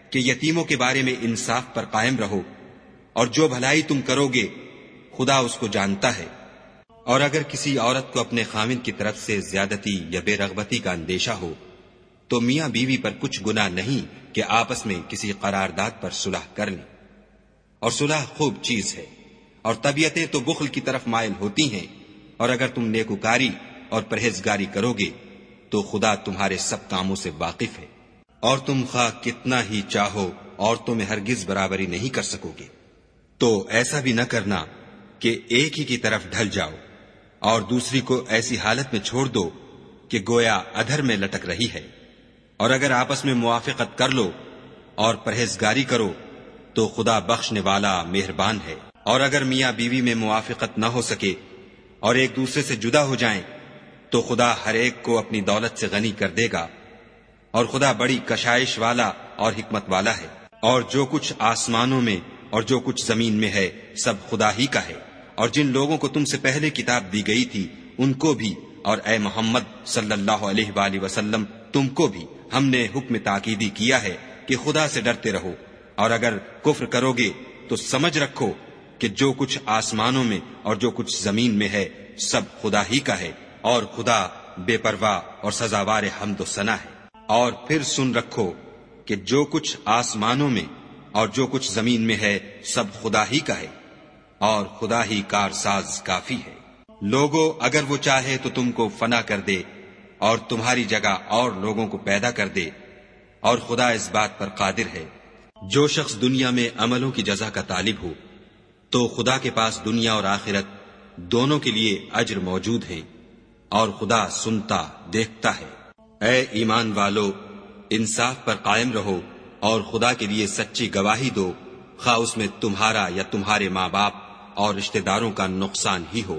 کہ یتیموں کے بارے میں انصاف پر قائم رہو، اور جو بھلائی تم کرو گے خدا اس کو جانتا ہے۔ اور اگر کسی عورت کو اپنے خاوند کی طرف سے زیادتی یا بے رغبتی کا اندیشہ ہو تو میاں بیوی پر کچھ گناہ نہیں کہ آپس میں کسی قرارداد پر صلح کر لیں، اور صلح خوب چیز ہے، اور طبیعتیں تو بخل کی طرف مائل ہوتی ہیں، اور اگر تم نیکوکاری اور پرہیزگاری کرو گے تو خدا تمہارے سب کاموں سے واقف ہے، اور تم خواہ کتنا ہی چاہو عورتوں میں ہرگز برابری نہیں کر سکو گے۔ تو ایسا بھی نہ کرنا کہ ایک ہی کی طرف ڈھل جاؤ اور دوسری کو ایسی حالت میں چھوڑ دو کہ گویا ادھر میں لٹک رہی ہے، اور اگر آپس میں موافقت کر لو اور پرہیزگاری کرو تو خدا بخشنے والا مہربان ہے۔ اور اگر میاں بیوی میں موافقت نہ ہو سکے اور ایک دوسرے سے جدا ہو جائیں تو خدا ہر ایک کو اپنی دولت سے غنی کر دے گا، اور خدا بڑی کشائش والا اور حکمت والا ہے۔ اور جو کچھ آسمانوں میں اور جو کچھ زمین میں ہے سب خدا ہی کا ہے، اور جن لوگوں کو تم سے پہلے کتاب دی گئی تھی ان کو بھی، اور اے محمد صلی اللہ علیہ وآلہ وسلم تم کو بھی ہم نے حکم تاکیدی کیا ہے کہ خدا سے ڈرتے رہو، اور اگر کفر کرو گے تو سمجھ رکھو کہ جو کچھ آسمانوں میں اور جو کچھ زمین میں ہے سب خدا ہی کا ہے، اور خدا بے پرواہ اور سزاوار حمد و ثنا ہے۔ اور پھر سن رکھو کہ جو کچھ آسمانوں میں اور جو کچھ زمین میں ہے سب خدا ہی کا ہے، اور خدا ہی کارساز کافی ہے۔ لوگو اگر وہ چاہے تو تم کو فنا کر دے اور تمہاری جگہ اور لوگوں کو پیدا کر دے، اور خدا اس بات پر قادر ہے۔ جو شخص دنیا میں عملوں کی جزا کا طالب ہو تو خدا کے پاس دنیا اور آخرت دونوں کے لیے اجر موجود ہے، اور خدا سنتا دیکھتا ہے۔ اے ایمان والو، انصاف پر قائم رہو اور خدا کے لیے سچی گواہی دو، خواہ اس میں تمہارا یا تمہارے ماں باپ اور رشتہ داروں کا نقصان ہی ہو۔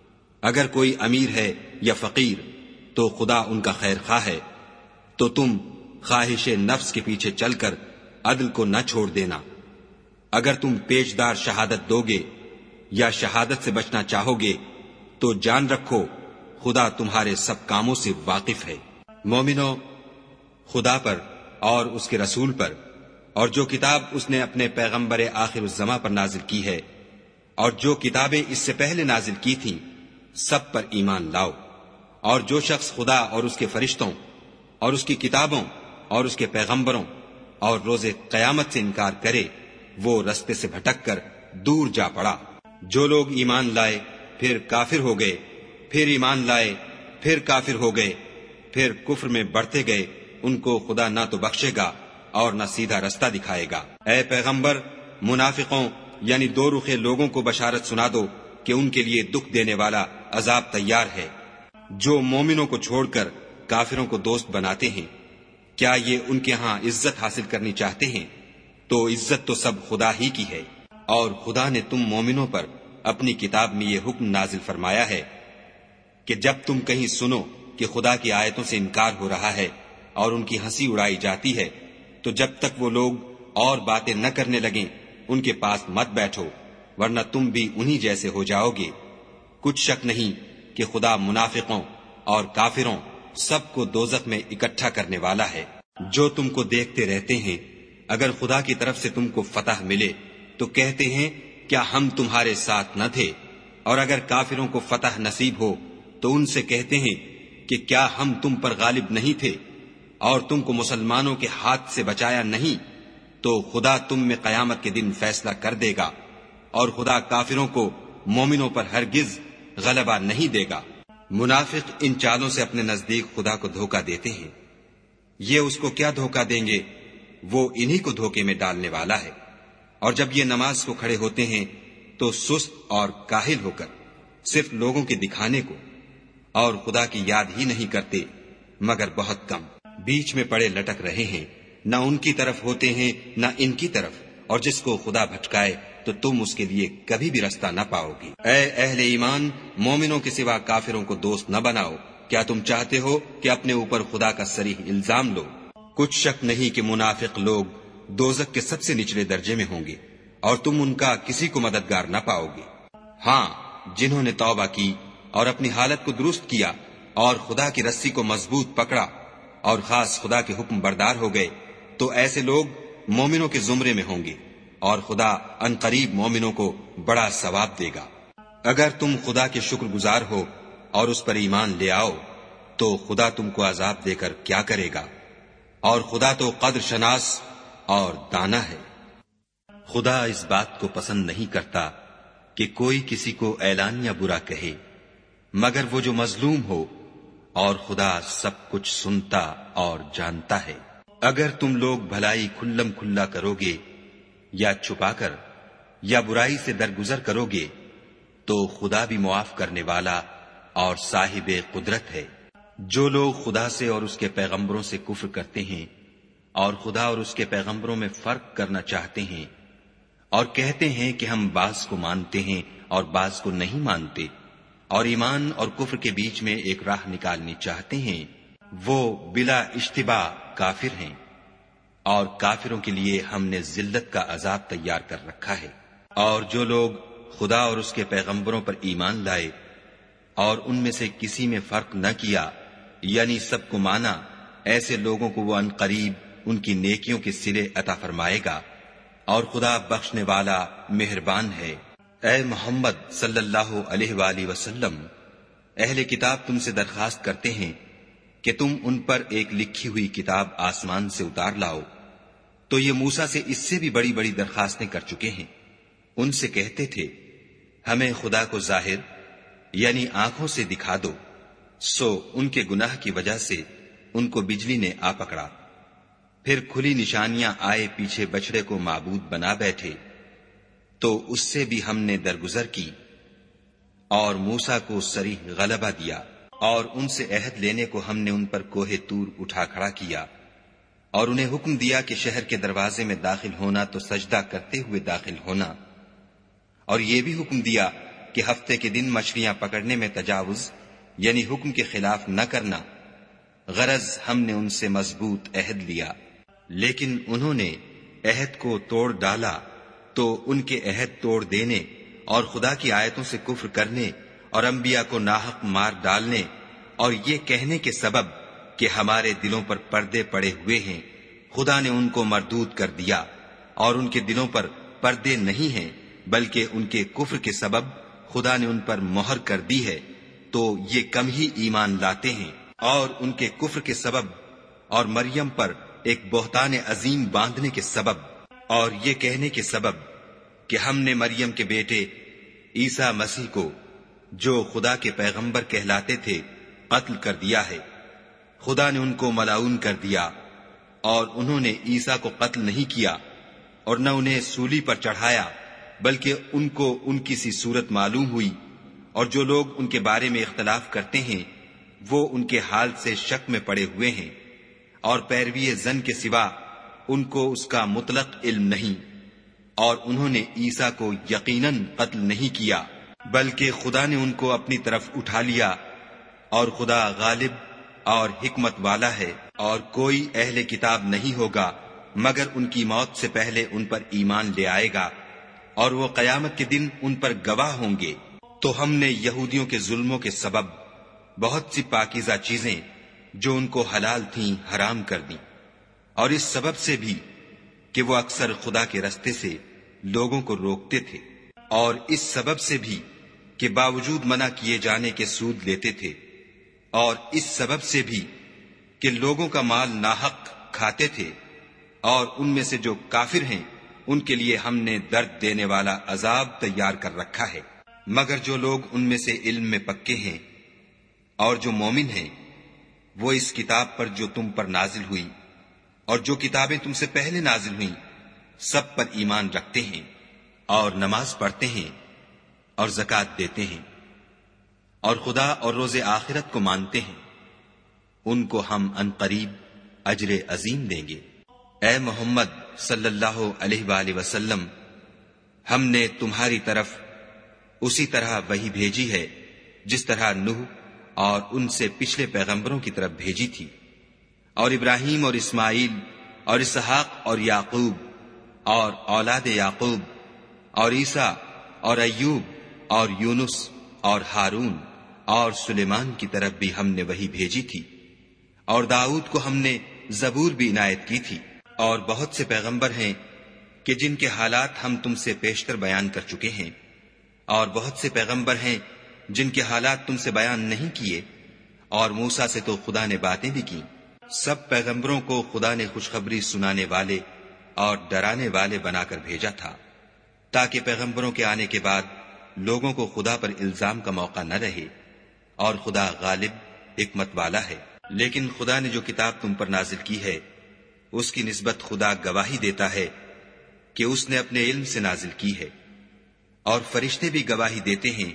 اگر کوئی امیر ہے یا فقیر تو خدا ان کا خیر خواہ ہے، تو تم خواہش نفس کے پیچھے چل کر عدل کو نہ چھوڑ دینا۔ اگر تم پیشدار شہادت دو گے یا شہادت سے بچنا چاہو گے تو جان رکھو خدا تمہارے سب کاموں سے واقف ہے۔ مومنو، خدا پر اور اس کے رسول پر اور جو کتاب اس نے اپنے پیغمبر آخر الزماں پر نازل کی ہے اور جو کتابیں اس سے پہلے نازل کی تھیں سب پر ایمان لاؤ۔ اور جو شخص خدا اور اس کے فرشتوں اور اس کی کتابوں اور اس کے پیغمبروں اور روز قیامت سے انکار کرے وہ رستے سے بھٹک کر دور جا پڑا۔ جو لوگ ایمان لائے پھر کافر ہو گئے، پھر ایمان لائے پھر کافر ہو گئے، پھر کفر میں بڑھتے گئے، ان کو خدا نہ تو بخشے گا اور نہ سیدھا رستہ دکھائے گا۔ اے پیغمبر، منافقوں یعنی دو رخے لوگوں کو بشارت سنا دو کہ ان کے لیے دکھ دینے والا عذاب تیار ہے۔ جو مومنوں کو چھوڑ کر کافروں کو دوست بناتے ہیں، کیا یہ ان کے ہاں عزت حاصل کرنی چاہتے ہیں؟ تو عزت تو سب خدا ہی کی ہے۔ اور خدا نے تم مومنوں پر اپنی کتاب میں یہ حکم نازل فرمایا ہے کہ جب تم کہیں سنو کہ خدا کی آیتوں سے انکار ہو رہا ہے اور ان کی ہنسی اڑائی جاتی ہے تو جب تک وہ لوگ اور باتیں نہ کرنے لگیں ان کے پاس مت بیٹھو، ورنہ تم بھی انہی جیسے ہو جاؤ گے۔ کچھ شک نہیں کہ خدا منافقوں اور کافروں سب کو دوزخ میں اکٹھا کرنے والا ہے۔ جو تم کو دیکھتے رہتے ہیں، اگر خدا کی طرف سے تم کو فتح ملے تو کہتے ہیں کیا ہم تمہارے ساتھ نہ تھے، اور اگر کافروں کو فتح نصیب ہو تو ان سے کہتے ہیں کہ کیا ہم تم پر غالب نہیں تھے اور تم کو مسلمانوں کے ہاتھ سے بچایا نہیں؟ تو خدا تم میں قیامت کے دن فیصلہ کر دے گا، اور خدا کافروں کو مومنوں پر ہرگز غلبہ نہیں دے گا۔ منافق ان چالوں سے اپنے نزدیک خدا کو دھوکہ دیتے ہیں۔ یہ اس کو کیا دھوکہ دیں گے؟ وہ انہی کو دھوکے میں ڈالنے والا ہے۔ اور جب یہ نماز کو کھڑے ہوتے ہیں تو سست اور کاہل ہو کر صرف لوگوں کے دکھانے کو اور خدا کی یاد ہی نہیں کرتے مگر بہت کم، بیچ میں پڑے لٹک رہے ہیں، نہ ان کی طرف ہوتے ہیں نہ ان کی طرف، اور جس کو خدا بھٹکائے تو تم اس کے لیے کبھی بھی رستہ نہ پاؤ گی۔ اے اہل ایمان، مومنوں کے سوا کافروں کو دوست نہ بناؤ۔ کیا تم چاہتے ہو کہ اپنے اوپر خدا کا صریح الزام لو؟ کچھ شک نہیں کہ منافق لوگ دوزخ کے سب سے نچلے درجے میں ہوں گے اور تم ان کا کسی کو مددگار نہ پاؤ گے۔ ہاں، جنہوں نے توبہ کی اور اپنی حالت کو درست کیا اور خدا کی رسی کو مضبوط پکڑا اور خاص خدا کے حکم بردار ہو گئے، تو ایسے لوگ مومنوں کے زمرے میں ہوں گے اور خدا عنقریب مومنوں کو بڑا ثواب دے گا۔ اگر تم خدا کے شکر گزار ہو اور اس پر ایمان لے آؤ تو خدا تم کو عذاب دے کر کیا کرے گا، اور خدا تو قدر شناس اور دانا ہے۔ خدا اس بات کو پسند نہیں کرتا کہ کوئی کسی کو اعلانیہ برا کہے مگر وہ جو مظلوم ہو، اور خدا سب کچھ سنتا اور جانتا ہے۔ اگر تم لوگ بھلائی کھلم کھلا کرو گے یا چھپا کر یا برائی سے درگزر کرو گے تو خدا بھی معاف کرنے والا اور صاحب قدرت ہے۔ جو لوگ خدا سے اور اس کے پیغمبروں سے کفر کرتے ہیں اور خدا اور اس کے پیغمبروں میں فرق کرنا چاہتے ہیں اور کہتے ہیں کہ ہم بعض کو مانتے ہیں اور بعض کو نہیں مانتے، اور ایمان اور کفر کے بیچ میں ایک راہ نکالنی چاہتے ہیں، وہ بلا اشتباہ کافر ہیں، اور کافروں کے لیے ہم نے ذلت کا عذاب تیار کر رکھا ہے۔ اور جو لوگ خدا اور اس کے پیغمبروں پر ایمان لائے اور ان میں سے کسی میں فرق نہ کیا، یعنی سب کو مانا، ایسے لوگوں کو وہ عنقریب ان کی نیکیوں کے صلے عطا فرمائے گا، اور خدا بخشنے والا مہربان ہے۔ اے محمد صلی اللہ علیہ وآلہ وسلم، اہل کتاب تم سے درخواست کرتے ہیں کہ تم ان پر ایک لکھی ہوئی کتاب آسمان سے اتار لاؤ، تو یہ موسیٰ سے اس سے بھی بڑی بڑی درخواستیں کر چکے ہیں۔ ان سے کہتے تھے ہمیں خدا کو ظاہر یعنی آنکھوں سے دکھا دو، سو ان کے گناہ کی وجہ سے ان کو بجلی نے آ پکڑا، پھر کھلی نشانیاں آئے پیچھے بچڑے کو معبود بنا بیٹھے، تو اس سے بھی ہم نے درگزر کی اور موسیٰ کو صریح غلبہ دیا، اور ان سے عہد لینے کو ہم نے ان پر کوہ طور اٹھا کھڑا کیا، اور انہیں حکم دیا کہ شہر کے دروازے میں داخل ہونا تو سجدہ کرتے ہوئے داخل ہونا، اور یہ بھی حکم دیا کہ ہفتے کے دن مچھلیاں پکڑنے میں تجاوز یعنی حکم کے خلاف نہ کرنا، غرض ہم نے ان سے مضبوط عہد لیا، لیکن انہوں نے عہد کو توڑ ڈالا، تو ان کے عہد توڑ دینے اور خدا کی آیتوں سے کفر کرنے اور انبیاء کو ناحق مار ڈالنے اور یہ کہنے کے سبب کہ ہمارے دلوں پر پردے پڑے ہوئے ہیں، خدا نے ان کو مردود کر دیا، اور ان کے دلوں پر پردے نہیں ہیں بلکہ ان کے کفر کے سبب خدا نے ان پر مہر کر دی ہے، تو یہ کم ہی ایمان لاتے ہیں۔ اور ان کے کفر کے سبب اور مریم پر ایک بہتان عظیم باندھنے کے سبب اور یہ کہنے کے سبب کہ ہم نے مریم کے بیٹے عیسیٰ مسیح کو جو خدا کے پیغمبر کہلاتے تھے قتل کر دیا ہے، خدا نے ان کو ملعون کر دیا، اور انہوں نے عیسیٰ کو قتل نہیں کیا اور نہ انہیں سولی پر چڑھایا، بلکہ ان کو ان کی سی صورت معلوم ہوئی، اور جو لوگ ان کے بارے میں اختلاف کرتے ہیں وہ ان کے حال سے شک میں پڑے ہوئے ہیں، اور پیروی زن کے سوا ان کو اس کا مطلق علم نہیں، اور انہوں نے عیسیٰ کو یقیناً قتل نہیں کیا بلکہ خدا نے ان کو اپنی طرف اٹھا لیا، اور خدا غالب اور حکمت والا ہے، اور کوئی اہل کتاب نہیں ہوگا مگر ان کی موت سے پہلے ان پر ایمان لے آئے گا، اور وہ قیامت کے دن ان پر گواہ ہوں گے۔ تو ہم نے یہودیوں کے ظلموں کے سبب بہت سی پاکیزہ چیزیں جو ان کو حلال تھیں حرام کر دیں، اور اس سبب سے بھی کہ وہ اکثر خدا کے رستے سے لوگوں کو روکتے تھے، اور اس سبب سے بھی کہ باوجود منع کیے جانے کے سود لیتے تھے، اور اس سبب سے بھی کہ لوگوں کا مال ناحق کھاتے تھے، اور ان میں سے جو کافر ہیں ان کے لیے ہم نے درد دینے والا عذاب تیار کر رکھا ہے۔ مگر جو لوگ ان میں سے علم میں پکے ہیں اور جو مومن ہیں، وہ اس کتاب پر جو تم پر نازل ہوئی اور جو کتابیں تم سے پہلے نازل ہوئیں سب پر ایمان رکھتے ہیں، اور نماز پڑھتے ہیں اور زکوٰۃ دیتے ہیں، اور خدا اور روز آخرت کو مانتے ہیں، ان کو ہم عنقریب اجر عظیم دیں گے۔ اے محمد صلی اللہ علیہ وآلہ وسلم، ہم نے تمہاری طرف اسی طرح وحی بھیجی ہے جس طرح نوح اور ان سے پچھلے پیغمبروں کی طرف بھیجی تھی، اور ابراہیم اور اسماعیل اور اسحاق اور یعقوب اور اولاد یعقوب اور عیسیٰ اور ایوب اور یونس اور ہارون اور سلیمان کی طرف بھی ہم نے وحی بھیجی تھی، اور داؤد کو ہم نے زبور بھی عنایت کی تھی، اور بہت سے پیغمبر ہیں کہ جن کے حالات ہم تم سے پیشتر بیان کر چکے ہیں، اور بہت سے پیغمبر ہیں جن کے حالات تم سے بیان نہیں کیے، اور موسیٰ سے تو خدا نے باتیں بھی کی۔ سب پیغمبروں کو خدا نے خوشخبری سنانے والے اور ڈرانے والے بنا کر بھیجا تھا، تاکہ پیغمبروں کے آنے کے بعد لوگوں کو خدا پر الزام کا موقع نہ رہے، اور خدا غالب حکمت والا ہے۔ لیکن خدا نے جو کتاب تم پر نازل کی ہے اس کی نسبت خدا گواہی دیتا ہے کہ اس نے اپنے علم سے نازل کی ہے، اور فرشتے بھی گواہی دیتے ہیں،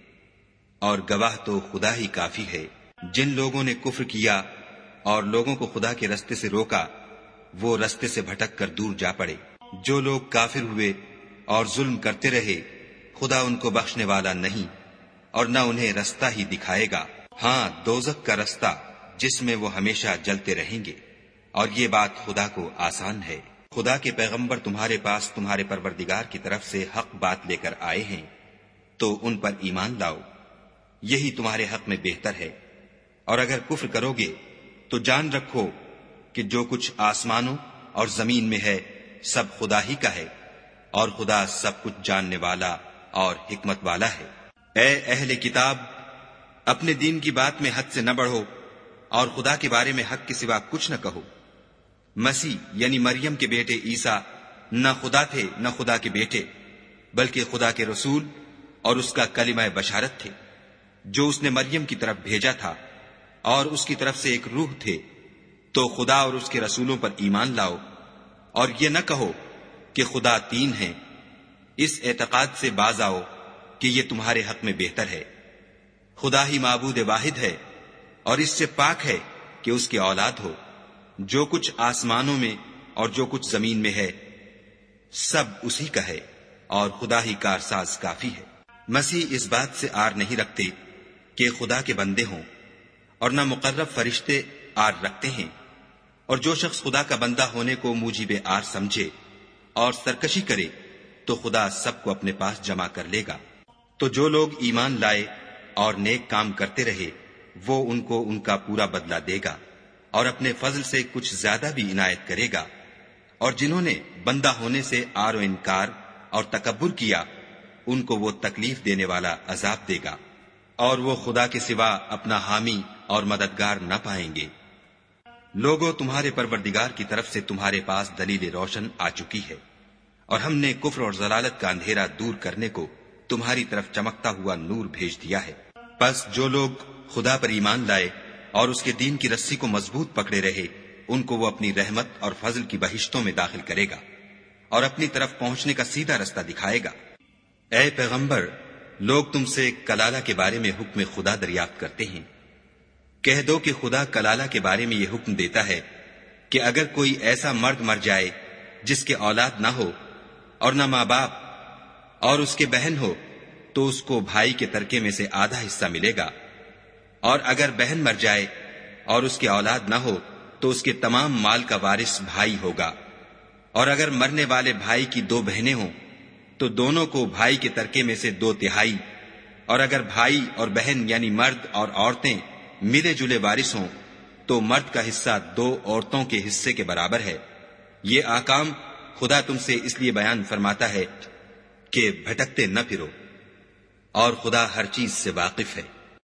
اور گواہ تو خدا ہی کافی ہے۔ جن لوگوں نے کفر کیا اور لوگوں کو خدا کے رستے سے روکا، وہ رستے سے بھٹک کر دور جا پڑے۔ جو لوگ کافر ہوئے اور ظلم کرتے رہے، خدا ان کو بخشنے والا نہیں اور نہ انہیں رستہ ہی دکھائے گا۔ ہاں، دوزخ کا رستہ جس میں وہ ہمیشہ جلتے رہیں گے، اور یہ بات خدا کو آسان ہے۔ خدا کے پیغمبر تمہارے پاس تمہارے پروردگار کی طرف سے حق بات لے کر آئے ہیں، تو ان پر ایمان لاؤ، یہی تمہارے حق میں بہتر ہے۔ اور اگر کفر کرو گے تو جان رکھو کہ جو کچھ آسمانوں اور زمین میں ہے سب خدا ہی کا ہے، اور خدا سب کچھ جاننے والا اور حکمت والا ہے۔ اے اہل کتاب، اپنے دین کی بات میں حد سے نہ بڑھو، اور خدا کے بارے میں حق کے سوا کچھ نہ کہو۔ مسیح یعنی مریم کے بیٹے عیسیٰ نہ خدا تھے نہ خدا کے بیٹے، بلکہ خدا کے رسول اور اس کا کلمہ بشارت تھے، جو اس نے مریم کی طرف بھیجا تھا، اور اس کی طرف سے ایک روح تھے۔ تو خدا اور اس کے رسولوں پر ایمان لاؤ، اور یہ نہ کہو کہ خدا تین ہیں۔ اس اعتقاد سے باز آؤ کہ یہ تمہارے حق میں بہتر ہے۔ خدا ہی معبود واحد ہے، اور اس سے پاک ہے کہ اس کی اولاد ہو۔ جو کچھ آسمانوں میں اور جو کچھ زمین میں ہے سب اسی کا ہے، اور خدا ہی کارساز کافی ہے۔ مسیح اس بات سے آر نہیں رکھتے کہ خدا کے بندے ہوں، اور نہ مقرب فرشتے آر رکھتے ہیں، اور جو شخص خدا کا بندہ ہونے کو موجب آر سمجھے اور سرکشی کرے تو خدا سب کو اپنے پاس جمع کر لے گا۔ تو جو لوگ ایمان لائے اور نیک کام کرتے رہے، وہ ان کو ان کا پورا بدلہ دے گا، اور اپنے فضل سے کچھ زیادہ بھی عنایت کرے گا۔ اور جنہوں نے بندہ ہونے سے آر و انکار اور تکبر کیا، ان کو وہ تکلیف دینے والا عذاب دے گا، اور وہ خدا کے سوا اپنا حامی اور مددگار نہ پائیں گے۔ لوگوں، تمہارے پروردگار کی طرف سے تمہارے پاس دلیل روشن آ چکی ہے، اور ہم نے کفر اور ضلالت کا اندھیرا دور کرنے کو تمہاری طرف چمکتا ہوا نور بھیج دیا ہے۔ پس جو لوگ خدا پر ایمان لائے اور اس کے دین کی رسی کو مضبوط پکڑے رہے، ان کو وہ اپنی رحمت اور فضل کی بہشتوں میں داخل کرے گا، اور اپنی طرف پہنچنے کا سیدھا رستہ دکھائے گا۔ اے پیغمبر، لوگ تم سے کلالہ کے بارے میں حکم خدا دریافت کرتے ہیں۔ کہہ دو کہ خدا کلالہ کے بارے میں یہ حکم دیتا ہے کہ اگر کوئی ایسا مرد مر جائے جس کے اولاد نہ ہو اور نہ ماں باپ اور اس کے بہن ہو، تو اس کو بھائی کے ترکے میں سے آدھا حصہ ملے گا، اور اگر بہن مر جائے اور اس کے اولاد نہ ہو تو اس کے تمام مال کا وارث بھائی ہوگا، اور اگر مرنے والے بھائی کی دو بہنیں ہوں تو دونوں کو بھائی کے ترکے میں سے 2/3، اور اگر بھائی اور بہن یعنی مرد اور عورتیں ملے جلے وارث ہوں تو مرد کا حصہ 2 عورتوں کے حصے کے برابر ہے۔ یہ احکام خدا تم سے اس لیے بیان فرماتا ہے کہ بھٹکتے نہ پھرو، اور خدا ہر چیز سے واقف ہے۔